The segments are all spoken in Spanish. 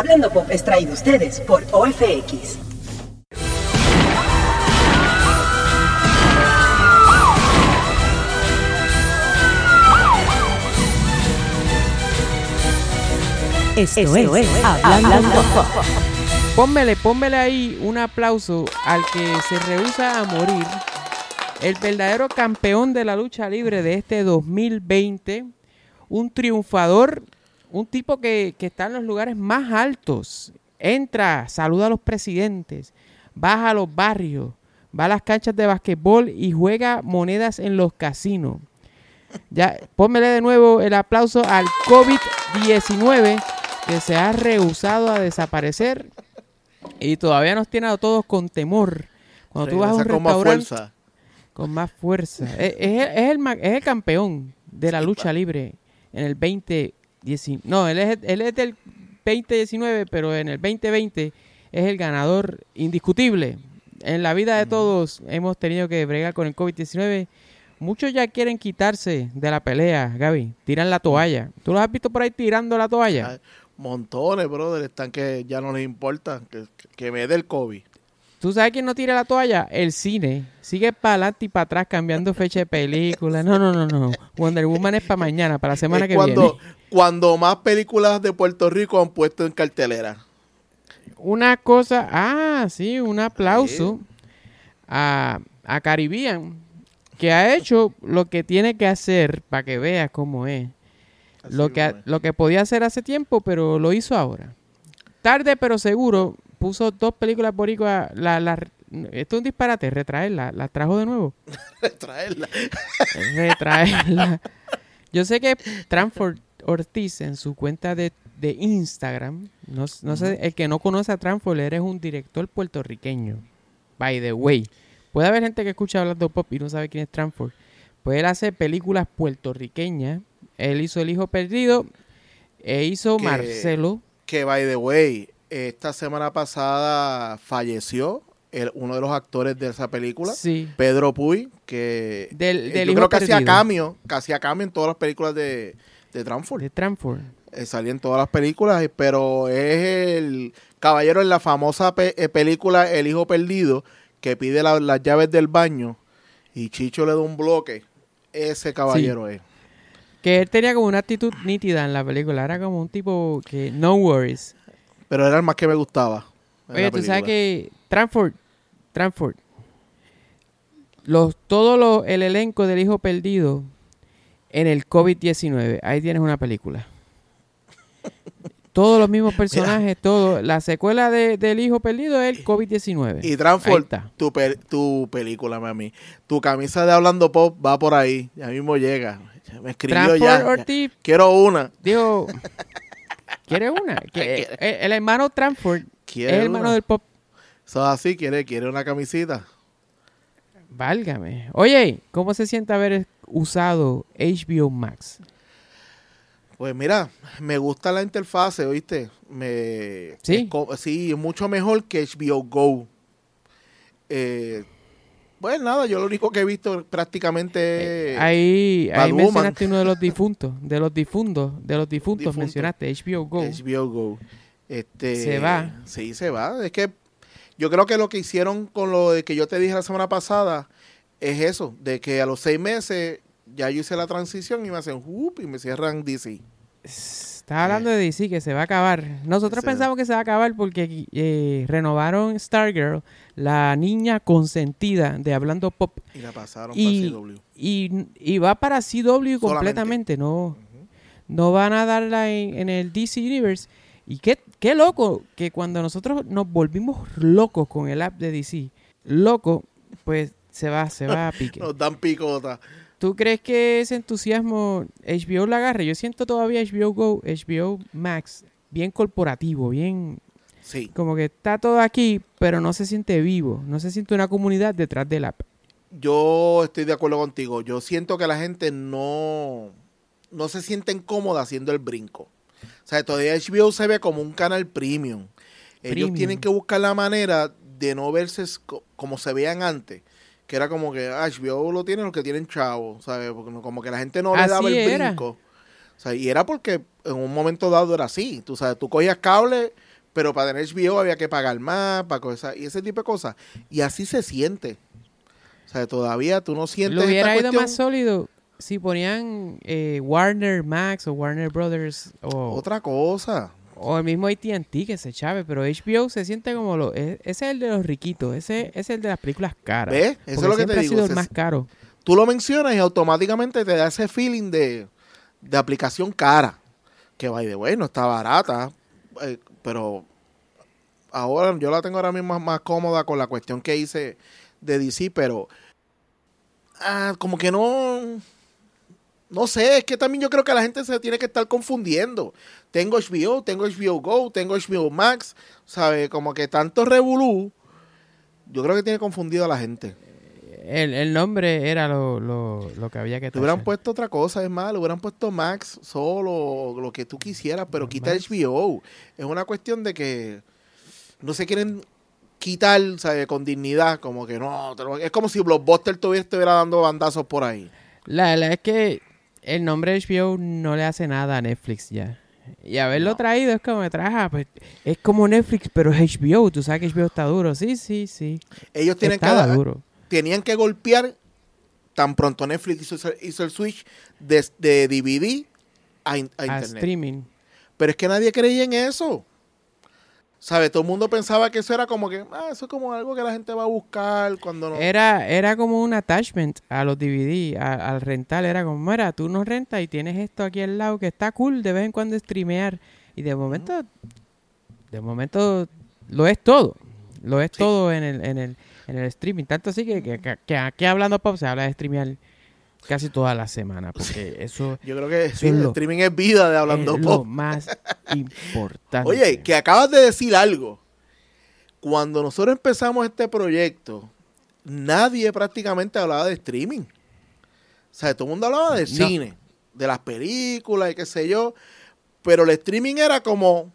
Hablando Pop es traído a ustedes por OFX. Esto es Hablando Pop. Pónmele ahí un aplauso al que se rehúsa a morir, el verdadero campeón de la lucha libre de este 2020, un triunfador, un tipo que está en los lugares más altos, entra, saluda a los presidentes, baja a los barrios, va a las canchas de basquetbol y juega monedas en los casinos. Ya, pónmele de nuevo el aplauso al COVID-19 que se ha rehusado a desaparecer y todavía nos tiene a todos con temor. Cuando tú vas a un restaurante con más fuerza. Es el campeón de la lucha libre en el 2019. No, él es del 2019, pero en el 2020 es el ganador indiscutible. En la vida de todos hemos tenido que bregar con el COVID-19. Muchos ya quieren quitarse de la pelea, Gaby. Tiran la toalla. ¿Tú los has visto por ahí tirando la toalla? Ay, montones, brother. Están que ya no les importa que me dé el COVID. ¿Tú sabes quién no tira la toalla? El cine. Sigue para adelante y para atrás cambiando fecha de película. No. Wonder Woman es para mañana, para la semana que viene. Cuando más películas de Puerto Rico han puesto en cartelera. Una cosa... sí, un aplauso a Caribbean, que ha hecho lo que tiene que hacer para que veas cómo es. Lo que podía hacer hace tiempo, pero lo hizo ahora. Tarde, pero seguro, puso 2 películas boricuas. Esto es un disparate, retraerla. ¿La trajo de nuevo? Retraerla. Yo sé que Transford Ortiz en su cuenta de Instagram, no sé, el que no conoce a Transford, eres un director puertorriqueño. By the way. Puede haber gente que escucha Hablando Pop y no sabe quién es Transford. Pues él hace películas puertorriqueñas. Él hizo El Hijo Perdido e hizo Marcelo. Que, by the way, esta semana pasada falleció uno de los actores de esa película, sí. Pedro Puy, que yo creo que hacía cambio en todas las películas de Transford. De Transford. Salía en todas las películas, pero es el caballero en la famosa película El Hijo Perdido, que pide las llaves del baño y Chicho le da un bloque. Ese caballero es. Que él tenía como una actitud nítida en la película. Era como un tipo que no worries. Pero era el más que me gustaba. Oye, tú sabes que Transford, el elenco del Hijo Perdido en el COVID-19. Ahí tienes una película. Todos los mismos personajes, todo. La secuela del Hijo Perdido es el COVID-19. Y Transford, tu película, mami. Tu camisa de Hablando Pop va por ahí. Ya mismo llega. Me escribió ya. Ortiz, quiero una. Digo, ¿quieres una? El hermano Transford es el hermano del pop. Eso así, quiere una camisita. Válgame. Oye, ¿cómo se siente haber usado HBO Max? Pues mira, me gusta la interfase, ¿oíste? ¿Sí? Sí, es mucho mejor que HBO Go. Pues nada, yo lo único que he visto prácticamente ahí mencionaste uno de los difuntos, mencionaste HBO Go. HBO Go. Se va. Sí, se va. Es que yo creo que lo que hicieron con lo de que yo te dije la semana pasada es eso, de que a los 6 meses ya yo hice la transición y me hacen y me cierran DC. Estás hablando de DC, que se va a acabar. Nosotros pensamos que se va a acabar porque renovaron Stargirl, la niña consentida de Hablando Pop. Y la pasaron para CW. Y va para CW completamente. No van a darla en el DC Universe. Y qué loco que cuando nosotros nos volvimos locos con el app de DC, pues se va a pique. Nos dan picota. ¿Tú crees que ese entusiasmo HBO la agarre? Yo siento todavía HBO Go, HBO Max, bien corporativo, bien... Sí. Como que está todo aquí, pero no se siente vivo. No se siente una comunidad detrás del app. Yo estoy de acuerdo contigo. Yo siento que la gente no se siente cómoda haciendo el brinco. O sea, todavía HBO se ve como un canal premium. Ellos tienen que buscar la manera de no verse como se veían antes. Que era como que HBO lo tienen los que tienen chavos, ¿sabes? Porque como que la gente no le daba el brinco. O sea, y era porque en un momento dado era así. Tú sabes, tú cogías cable, pero para tener HBO había que pagar más, para cosas, y ese tipo de cosas. Y así se siente. O sea, todavía tú no sientes Lo hubiera esta ido cuestión. más sólido si ponían Warner Max o Warner Brothers Otra cosa. o el mismo AT&T que se chave, pero HBO se siente como ese es el de los riquitos, ese es el de las películas caras. ¿Ves? Eso es porque lo que siempre te ha digo. sido el más caro. Tú lo mencionas y automáticamente te da ese feeling de aplicación cara. Que by the way, no está barata, pero ahora yo la tengo ahora mismo más cómoda con la cuestión que hice de DC, pero como que no sé, es que también yo creo que la gente se tiene que estar confundiendo. Tengo HBO, tengo HBO Go, tengo HBO Max, ¿sabes? Como que tanto revolú, yo creo que tiene confundido a la gente. El nombre era lo que había que Le hubieran tachar. puesto otra cosa, es más, le hubieran puesto Max solo, lo que tú quisieras, pero quita Max. HBO. Es una cuestión de que no se quieren quitar, ¿sabes? Con dignidad, como que no, es como si Blockbuster estuviera dando bandazos por ahí. Es que el nombre de HBO no le hace nada a Netflix ya. Y haberlo traído es como que pues es como Netflix, pero es HBO. Tú sabes que HBO está duro. Sí. Ellos Estaba duro. tenían que golpear, tan pronto Netflix hizo el switch de DVD a A internet. streaming. Pero es que nadie creía en eso. ¿Sabes? Todo el mundo pensaba que eso era como que, eso es como algo que la gente va a buscar cuando no. Era como un attachment a los DVD, al rental. Era como, mira, tú nos rentas y tienes esto aquí al lado que está cool de vez en cuando streamear. Y de momento lo es todo. Lo es todo en el streaming. Tanto así que aquí hablando pop se habla de streamear casi toda la semana. Porque eso Yo creo que eso sí, es el lo- streaming es vida de Hablando es lo Pop. más importante. Oye, que acabas de decir algo. Cuando nosotros empezamos este proyecto, nadie prácticamente hablaba de streaming. O sea, todo el mundo hablaba del No. cine, de las películas y qué sé yo. Pero el streaming era como...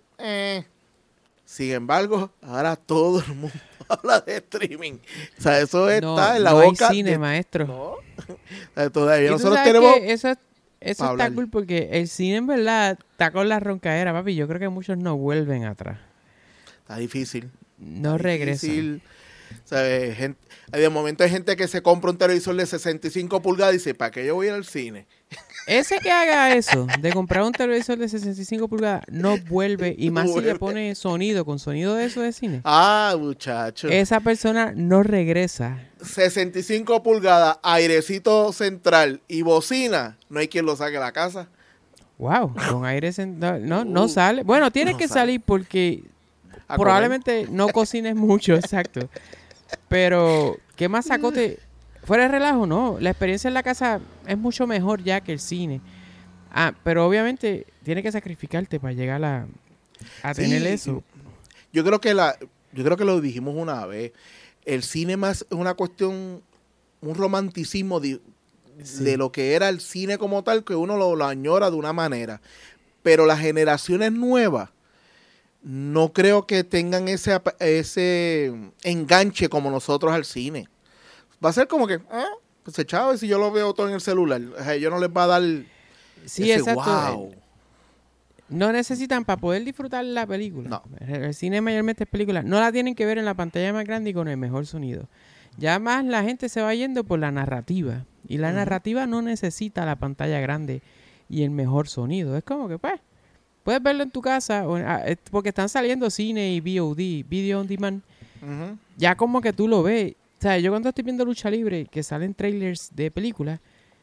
Sin embargo, ahora todo el mundo habla de streaming. O sea, eso está en la no boca. hay cine, maestro. No. O sea, todavía Y tú nosotros sabes tenemos... que eso pa' está hablar. cool porque el cine en verdad está con la roncadera, papi. Yo creo que muchos no vuelven atrás. Está difícil. No regresan. Difícil. ¿Sabes? De momento hay gente que se compra un televisor de 65 pulgadas y dice, ¿para qué yo voy al cine? Ese que haga eso, de comprar un televisor de 65 pulgadas, no vuelve. Y No más si vuelve. le pone sonido, con sonido de eso de cine. Muchacho. Esa persona no regresa. 65 pulgadas, airecito central y bocina. No hay quien lo saque de la casa. Wow, con aire no sale. Bueno, tiene no que sale. salir porque A probablemente no cocines mucho, exacto. Pero, ¿qué más sacote? Fuera de relajo, no. La experiencia en la casa es mucho mejor ya que el cine. Pero obviamente tiene que sacrificarte para llegar a Sí, tener eso. Yo creo que lo dijimos una vez. El cine más es una cuestión, un romanticismo de lo que era el cine como tal, que uno lo añora de una manera. Pero las generaciones nuevas no creo que tengan ese enganche como nosotros al cine. Va a ser como que, pues echado, si yo lo veo todo en el celular, a ellos no les va a dar Sí, ese exacto. wow. No necesitan para poder disfrutar la película. No. El cine mayormente es película. No la tienen que ver en la pantalla más grande y con el mejor sonido. Ya más la gente se va yendo por la narrativa. Y la narrativa no necesita la pantalla grande y el mejor sonido. Es como que, pues, puedes verlo en tu casa porque están saliendo cine y VOD, Video On Demand. Ujú. Ya como que tú lo ves. O sea, yo cuando estoy viendo lucha libre, que salen trailers de películas,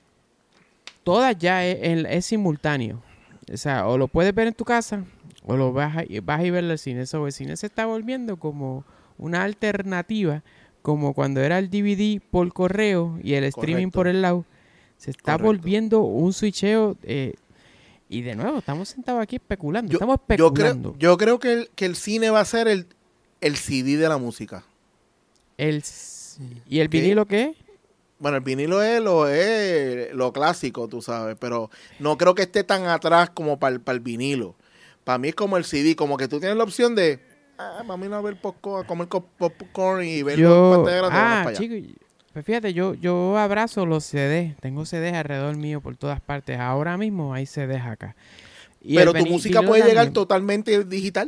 todas ya es simultáneo. O sea, o lo puedes ver en tu casa, o lo vas a ir a verlo al cine. El cine se está volviendo como una alternativa, como cuando era el DVD por correo y el streaming Correcto. por el lado. Se está Correcto. volviendo un switcheo. Y de nuevo, estamos sentados aquí especulando. Estamos Yo especulando. creo que el cine va a ser el CD de la música. ¿Y el vinilo qué es? Bueno, el vinilo es lo clásico, tú sabes, pero no creo que esté tan atrás como para el vinilo. Para mí es como el CD, como que tú tienes la opción de, para mí no ver popcorn, a comer popcorn y verlo en pantalla grande, vamos para allá. chico, pues fíjate, yo abrazo los CDs. Tengo CDs alrededor mío por todas partes. Ahora mismo hay CDs acá. Y Pero el tu música vinilo puede llegar también. totalmente digital.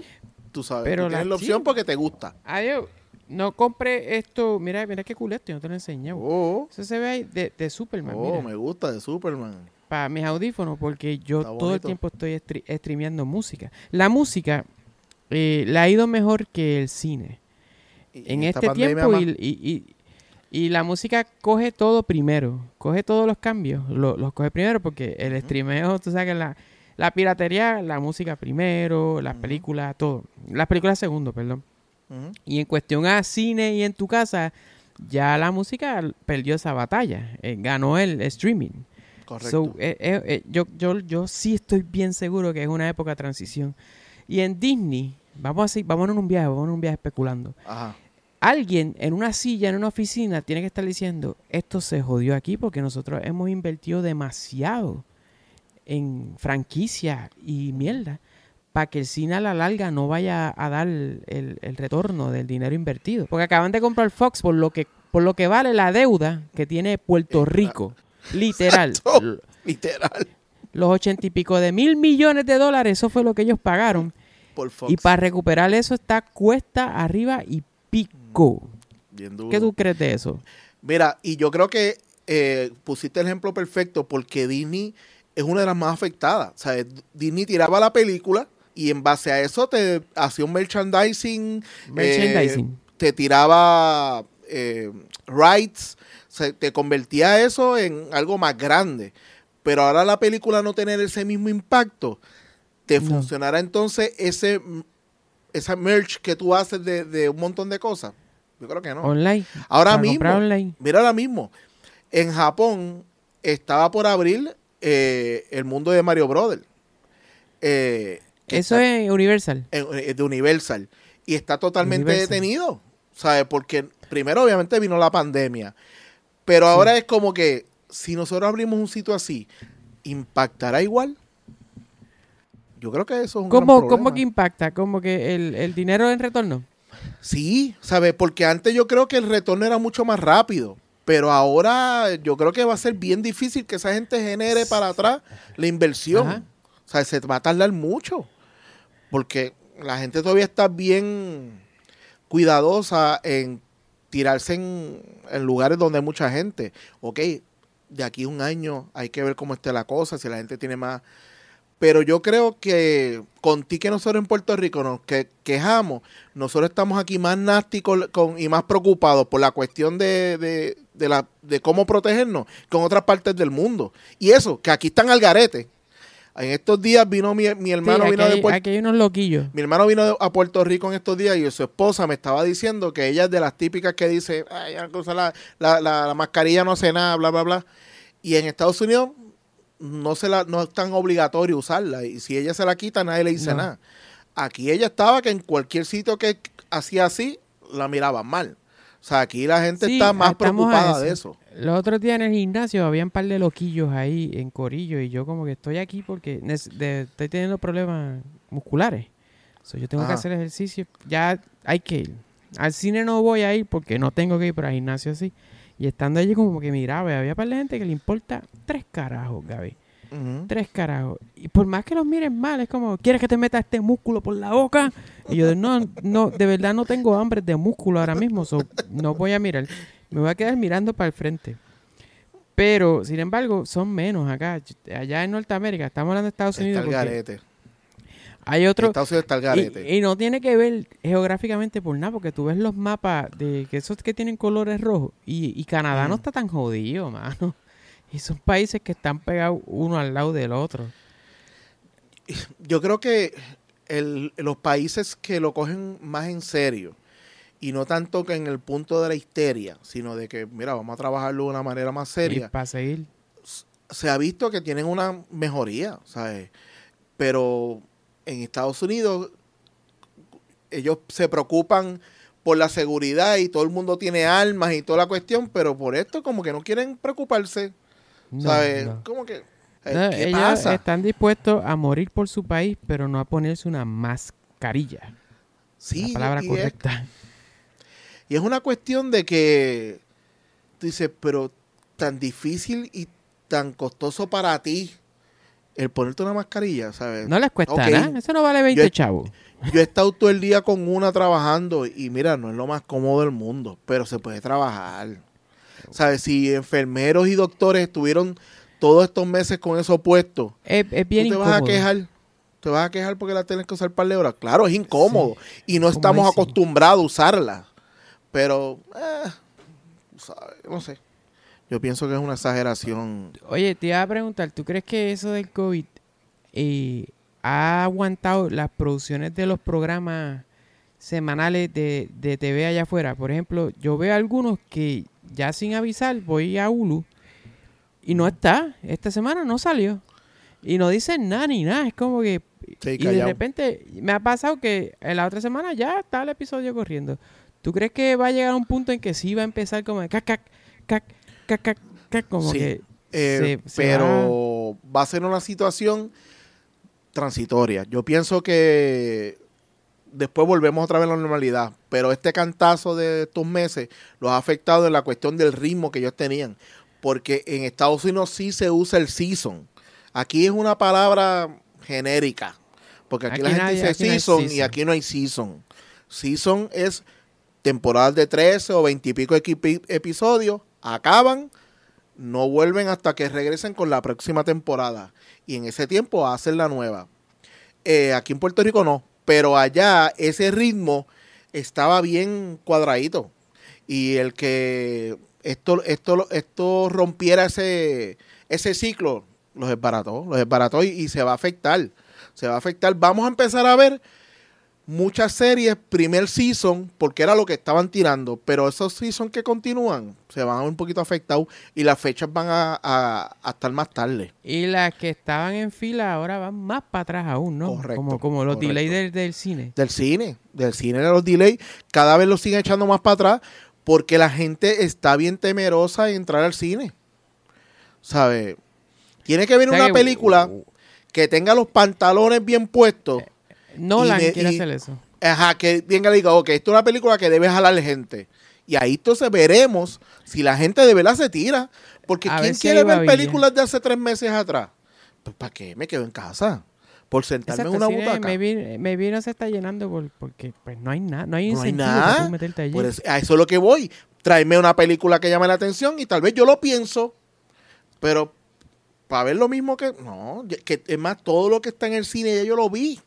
tú sabes. Pero tú tienes la opción porque te gusta. Adiós. No compre esto. Mira qué cool esto. Yo no te lo enseñé. Eso se ve ahí de Superman. Mira. Me gusta de Superman. Para mis audífonos, porque yo Está todo el bonito. tiempo estoy streameando música. La música le ha ido mejor que el cine. En esta este pandemia tiempo más. y la música coge todo primero. Coge todos los cambios. Los coge primero porque el streameo, tú sabes que la piratería, la música primero, las películas, todo. Las películas segundo, perdón. Ujú. Y en cuestión a cine y en tu casa, ya la música perdió esa batalla. Ganó el streaming. Correcto. Yo sí estoy bien seguro que es una época de transición. Y en Disney, vámonos en un viaje especulando. Ajá. Alguien en una silla, en una oficina, tiene que estar diciendo, esto se jodió aquí porque nosotros hemos invertido demasiado en franquicia y mierda para que el cine a la larga no vaya a dar el retorno del dinero invertido. Porque acaban de comprar Fox por lo que vale la deuda que tiene Puerto Rico. Literal. Exacto. Literal. Los 80 y pico de $1,000 millones, eso fue lo que ellos pagaron. Por Fox. Y para recuperar eso está cuesta arriba y pico. Bien duro. ¿Qué tú crees de eso? Mira, y yo creo que pusiste el ejemplo perfecto porque Disney es una de las más afectadas. O sea, Disney tiraba la película y en base a eso te hacía un merchandising. Te tiraba rights. O sea, te convertía eso en algo más grande. Pero ahora la película no tener ese mismo impacto, ¿te funcionará entonces esa merch que tú haces de un montón de cosas? Yo creo que no. Online. Ahora mismo, online. mira ahora mismo, en Japón estaba por abrir el mundo de Mario Brothers. Eso es Universal. De Universal. Y está totalmente Universal. detenido, ¿sabes? Porque primero obviamente vino la pandemia, pero ahora es como que si nosotros abrimos un sitio así, ¿impactará igual? Yo creo que eso es un gran problema. ¿Cómo que impacta? ¿Cómo que el dinero en retorno? Sí, ¿sabes? Porque antes yo creo que el retorno era mucho más rápido, pero ahora yo creo que va a ser bien difícil que esa gente genere para atrás la inversión. Ajá. O sea, se va a tardar mucho, porque la gente todavía está bien cuidadosa en tirarse en lugares donde hay mucha gente. Ok, de aquí a un año hay que ver cómo esté la cosa, si la gente tiene más. Pero yo creo que con ti que nosotros en Puerto Rico nos quejamos, nosotros estamos aquí más násticos y más preocupados por la cuestión de cómo protegernos con otras partes del mundo. Y eso, que aquí están al garete. En estos días vino mi hermano, Sí, vino de Puerto aquí hay unos loquillos. Mi hermano vino a Puerto Rico en estos días y su esposa me estaba diciendo que ella es de las típicas que dice, ay, ya que usa la mascarilla no hace nada, bla, bla, bla. Y en Estados Unidos no es tan obligatorio usarla. Y si ella se la quita, nadie le dice nada. Aquí ella estaba que en cualquier sitio que hacía así, la miraban mal. O sea, aquí la gente está más preocupada de eso. Los otros días en el gimnasio había un par de loquillos ahí en corillo y yo como que estoy aquí porque estoy teniendo problemas musculares. Yo tengo que hacer ejercicio. Ya hay que ir. Al cine no voy a ir porque no tengo que ir, pero al gimnasio sí. Y estando allí como que miraba, había un par de gente que le importa 3 carajos, Gaby. 3 carajos. Y por más que los miren mal, es como, ¿quieres que te meta este músculo por la boca? Y yo, no, de verdad no tengo hambre de músculo ahora mismo, no voy a mirar. Me voy a quedar mirando para el frente. Pero, sin embargo, son menos acá. Allá en Norteamérica, estamos hablando de Estados Unidos. Está el garete. Hay otro. Estados Unidos está el garete. Y no tiene que ver geográficamente por nada, porque tú ves los mapas de que esos que tienen colores rojos. Y Canadá no está tan jodido, mano. Y son países que están pegados uno al lado del otro. Yo creo que los países que lo cogen más en serio, y no tanto que en el punto de la histeria, sino de que, mira, vamos a trabajarlo de una manera más seria. Y para seguir. Se ha visto que tienen una mejoría, ¿sabes? Pero en Estados Unidos ellos se preocupan por la seguridad y todo el mundo tiene armas y toda la cuestión, pero por esto como que no quieren preocuparse, ¿sabes? No. Como que, No, ¿qué ellos pasa? están dispuestos a morir por su país, pero no a ponerse una mascarilla. Sí, la palabra y correcta. Y es una cuestión de que tú dices, pero tan difícil y tan costoso para ti el ponerte una mascarilla, ¿sabes? No les cuesta Ok, nada. Eso no vale 20 chavos. Yo he estado todo el día con una trabajando y mira, no es lo más cómodo del mundo, pero se puede trabajar. ¿Sabes? Si enfermeros y doctores estuvieron todos estos meses con eso puesto, Es bien ¿tú te incómodo. vas a quejar? ¿Te vas a quejar porque la tienes que usar par de horas? Claro, es incómodo y no estamos Incomodísimo. acostumbrados a usarla. Pero, ¿sabes? No sé. Yo pienso que es una exageración. Oye, te iba a preguntar, ¿tú crees que eso del COVID ha aguantado las producciones de los programas semanales de TV allá afuera? Por ejemplo, yo veo algunos que ya sin avisar voy a Hulu y no está. Esta semana no salió. Y no dicen nada ni nada. Es como que... Sí, y de callado. repente me ha pasado que en la otra semana ya está el episodio corriendo. ¿Tú crees que va a llegar a un punto en que sí va a empezar como de cac, cac, cac, cac, cac, cac, como Sí, que pero va a ser una situación transitoria. Yo pienso que después volvemos otra vez a la normalidad, pero este cantazo de estos meses los ha afectado en la cuestión del ritmo que ellos tenían, porque en Estados Unidos sí se usa el season. Aquí es una palabra genérica, porque aquí la gente dice aquí no hay season y season. aquí no hay season. Season es temporadas de 13 o 20 y pico episodios, acaban, no vuelven hasta que regresen con la próxima temporada. Y en ese tiempo hacen la nueva. Aquí en Puerto Rico no, pero allá ese ritmo estaba bien cuadradito. Y el que esto rompiera ese ciclo, los desbarató y se va a afectar. Se va a afectar. Vamos a empezar a ver muchas series, primer season, porque era lo que estaban tirando, pero esos seasons que continúan se van a ver un poquito afectados y las fechas van a estar más tarde. Y las que estaban en fila ahora van más para atrás aún, ¿no? Correcto, Como los correcto. delays del cine. Del cine de los delays, cada vez los siguen echando más para atrás porque la gente está bien temerosa de entrar al cine. ¿Sabe? Tiene que ver O sea una que- película que tenga los pantalones bien puestos. Nolan y- quiere y- hacer eso. Ajá, que venga y diga, ok, esto es una película que debe jalar gente. Y ahí entonces veremos si la gente de verdad se tira. Porque A ¿quién ver si quiere hay ver babilla. películas de hace 3 meses atrás? Pues ¿para qué? Me quedo en casa. Por sentarme Exacto, en una el cine butaca. maybe no se está llenando porque pues no hay nada, no hay No hay incentivo para nada. tú meterte allí. Pues a eso es lo que voy. Tráeme una película que llame la atención y tal vez yo lo pienso. Pero para ver lo mismo que... No, que es más, todo lo que está en el cine ya yo lo vi.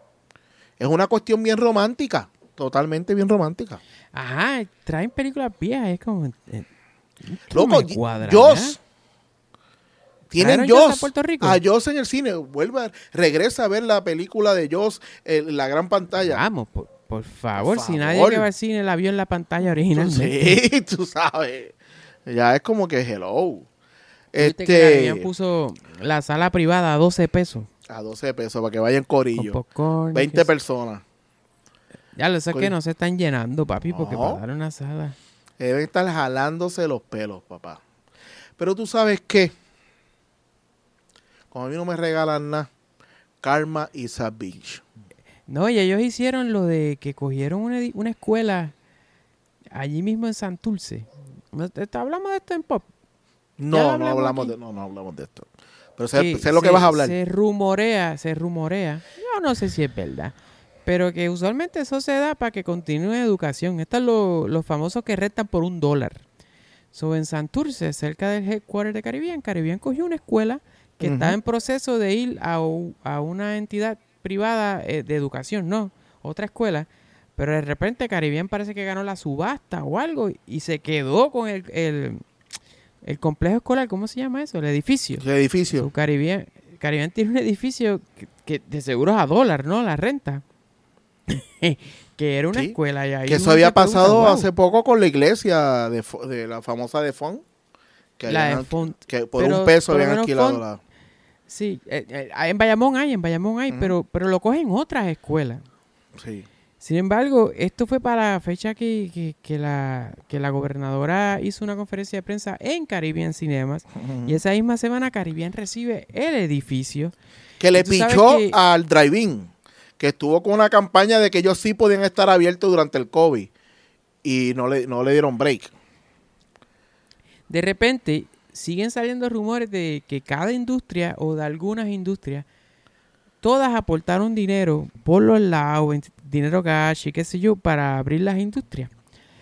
Es una cuestión bien romántica. Totalmente bien romántica. Ajá, traen películas viejas, es como... esto Loco, me cuadra, Joss. ¿ya? Tienen ¿Trajeron Joss a Joss. Puerto Rico? A Joss en el cine. Regresa a ver la película de Joss en la gran pantalla. Vamos, por favor, Por si favor. nadie que va al cine la vio en la pantalla originalmente. Sí, tú sabes. Ya es como que hello. Viste que Caribbean puso la sala privada a 12 pesos. A 12 pesos para que vayan Con corillo. popcorn. 20 personas. Ya lo sé que Corillo. no se están llenando, papi, porque No. para dar una sala. Deben estar jalándose los pelos, papá. Pero tú sabes qué. Como a mí no me regalan nada, Karma is a bitch. No, y ellos hicieron lo de que cogieron una escuela allí mismo en Santurce. Hablamos de esto en Pop. Ya lo No hablamos hablamos aquí. no hablamos de esto. Pero Que sé lo que vas a hablar. Se rumorea. Yo no sé si es verdad. Pero que usualmente eso se da para que continúe educación. Estos son los famosos que restan por $1. So, en Santurce, cerca del headquarter de Caribbean cogió una escuela que Ujú. estaba en proceso de ir a una entidad privada de educación, no, otra escuela. Pero de repente Caribbean parece que ganó la subasta o algo y se quedó con el complejo escolar. ¿Cómo se llama eso? El edificio. El edificio. So, Caribbean tiene un edificio que de seguro es a $1, ¿no? La renta. Que era una Sí, escuela. Y ahí Que eso uno había se pregunta, pasado wow, hace poco con la iglesia de la famosa de Font. Que la habían- de Font. que por Pero un peso por lo habían menos alquilado Font- la... Sí, en Bayamón hay, Ujú. pero lo cogen otras escuelas. Sí. Sin embargo, esto fue para la fecha que la gobernadora hizo una conferencia de prensa en Caribbean Cinemas. Y esa misma semana Caribbean recibe el edificio. Que le Y tú sabes pichó que- al drive-in, que estuvo con una campaña de que ellos sí podían estar abiertos durante el COVID y no le dieron break. De repente, siguen saliendo rumores de que cada industria o de algunas industrias, todas aportaron dinero por los lados, dinero cash y qué sé yo, para abrir las industrias.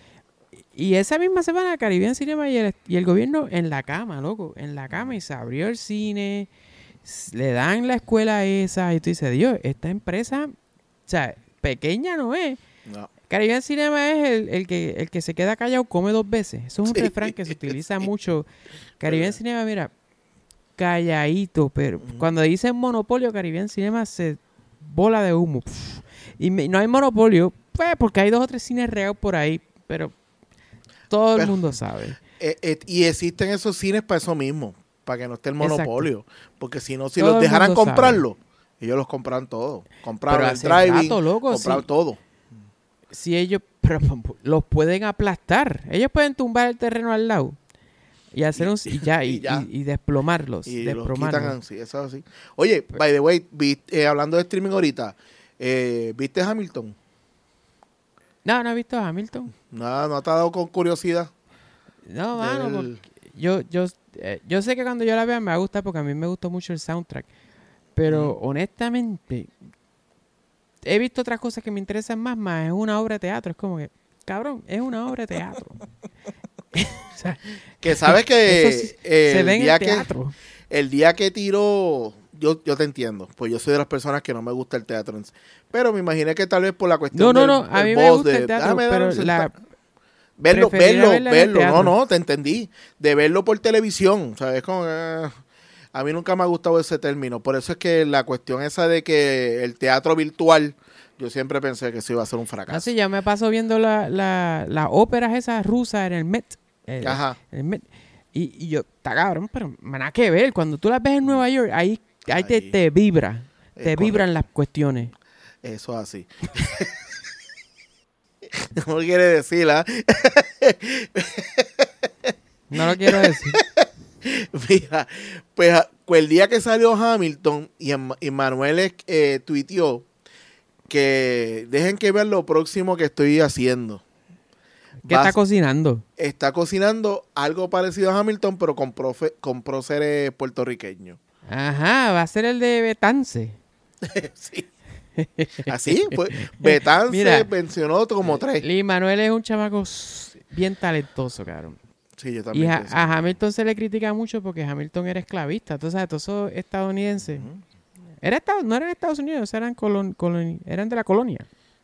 Y esa misma semana Caribbean Cinema y el gobierno en la cama, loco, en la cama, y se abrió el cine, le dan la escuela esa, y tú dices, Dios, esta empresa, o sea, pequeña no es. No. Caribbean Cinema es el que se queda callado come 2 veces. Eso es un refrán que se utiliza mucho. Caribbean Cinema, mira, calladito, pero cuando dicen monopolio, Caribbean Cinema se bola de humo. Pff. Y no hay monopolio, pues, porque hay 2 o 3 cines regados por ahí, pero todo el mundo sabe. Y existen esos cines para eso mismo, para que no esté el monopolio. Exacto. Porque si no, si todo los dejaran comprarlo, sabe. Ellos los compran todo. Compraron el driving, compraron todo. Si ellos los pueden aplastar, ellos pueden tumbar el terreno al lado y hacer y desplomarlos. Y los quitan, sí, eso es así. Oye, by the way, hablando de streaming ahorita, ¿viste Hamilton? No he visto Hamilton. Nada, ¿no te ha dado con curiosidad? No, mano, yo sé que cuando yo la vea me va a gustar porque a mí me gustó mucho el soundtrack. Pero honestamente, he visto otras cosas que me interesan más es una obra de teatro. Es como que, cabrón, es una obra de teatro. O sea, que sabes que se ve en el teatro. El día que tiró, yo te entiendo, pues yo soy de las personas que no me gusta el teatro. Pero me imaginé que tal vez por la cuestión No, a mí me gusta el teatro, pero verlo, no, te entendí. De verlo por televisión, ¿sabes? Como a mí nunca me ha gustado ese término. Por eso es que la cuestión esa de que el teatro virtual, yo siempre pensé que eso iba a ser un fracaso. Así ya me paso viendo las óperas esas rusas en el Met. Ajá. El Met. Y yo, está cabrón, pero nada que ver. Cuando tú las ves en Nueva York, ahí te vibra. Te vibran las cuestiones. Eso es así. No quiere decir, ¿ah? No lo quiero decir. Mira, pues el día que salió Hamilton y Manuel tuiteó que dejen que vean lo próximo que estoy haciendo. ¿Qué está cocinando? Está cocinando algo parecido a Hamilton, pero con próceres puertorriqueños. Ajá, va a ser el de Betance. Sí. Así, pues, Betance Mira, mencionó como 3. Lee Manuel es un chamaco bien talentoso, cabrón. Sí, yo también. Y a Hamilton se le critica mucho porque Hamilton era esclavista. Entonces, todos esos estadounidenses. No eran Estados Unidos, eran de la colonia.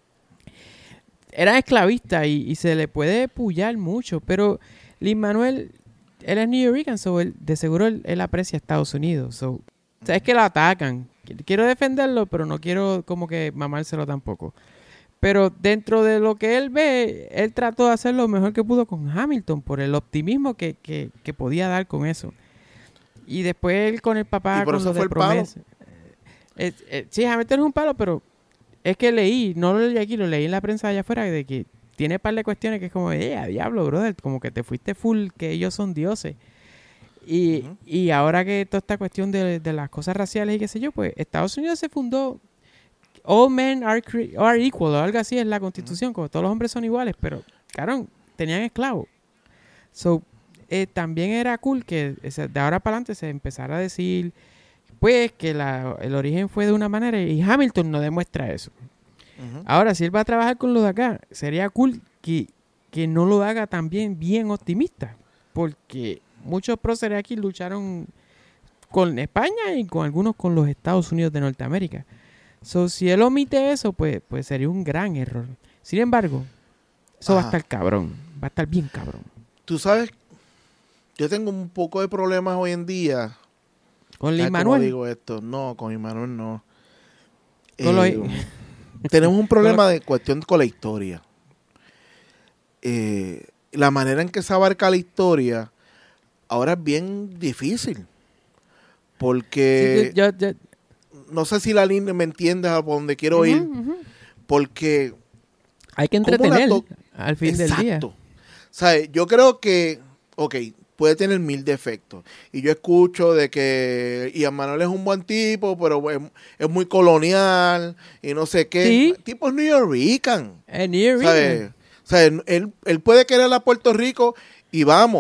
Eran esclavistas y se le puede pullar mucho. Pero Lin-Manuel, él es New Yorker, so de seguro él aprecia a Estados Unidos. So, o sea, es que lo atacan. Quiero defenderlo, pero no quiero como que mamárselo tampoco. Pero dentro de lo que él ve, él trató de hacer lo mejor que pudo con Hamilton por el optimismo que podía dar con eso. Y después él con el papá, ¿y por con eso lo fue de promesa. Sí, Hamilton es un palo, pero es que no lo leí aquí, lo leí en la prensa allá afuera, de que tiene un par de cuestiones que es como, diablo, brother, como que te fuiste full, que ellos son dioses. Y ahora que toda esta cuestión de las cosas raciales y qué sé yo, pues Estados Unidos se fundó, all men are equal, o algo así es la constitución, como todos los hombres son iguales, pero, claro, tenían esclavos. So, también era cool que de ahora para adelante se empezara a decir, pues, que el origen fue de una manera y Hamilton no demuestra eso. Ahora, si él va a trabajar con los de acá, sería cool que no lo haga también bien optimista, porque muchos próceres aquí lucharon con España y con algunos con los Estados Unidos de Norteamérica. So, si él omite eso, pues sería un gran error. Sin embargo, eso va a estar cabrón. Va a estar bien cabrón. Tú sabes, yo tengo un poco de problemas hoy en día. ¿Con Lin-Manuel? ¿Cómo digo esto? No, con Lin-Manuel no. Tenemos un problema de cuestión con la historia. La manera en que se abarca la historia ahora es bien difícil. Porque... Sí, no sé si la línea me entiendes a donde quiero ir. Porque... hay que entretener al fin del día. Exacto. ¿Sabes? Yo creo que... Ok, puede tener 1000 defectos. Y yo escucho de que Ian Manuel es un buen tipo, pero es muy colonial y no sé qué. ¿Sí? El tipo es New Yorker. New Yorker. ¿Sabes? Él puede querer a Puerto Rico y vamos.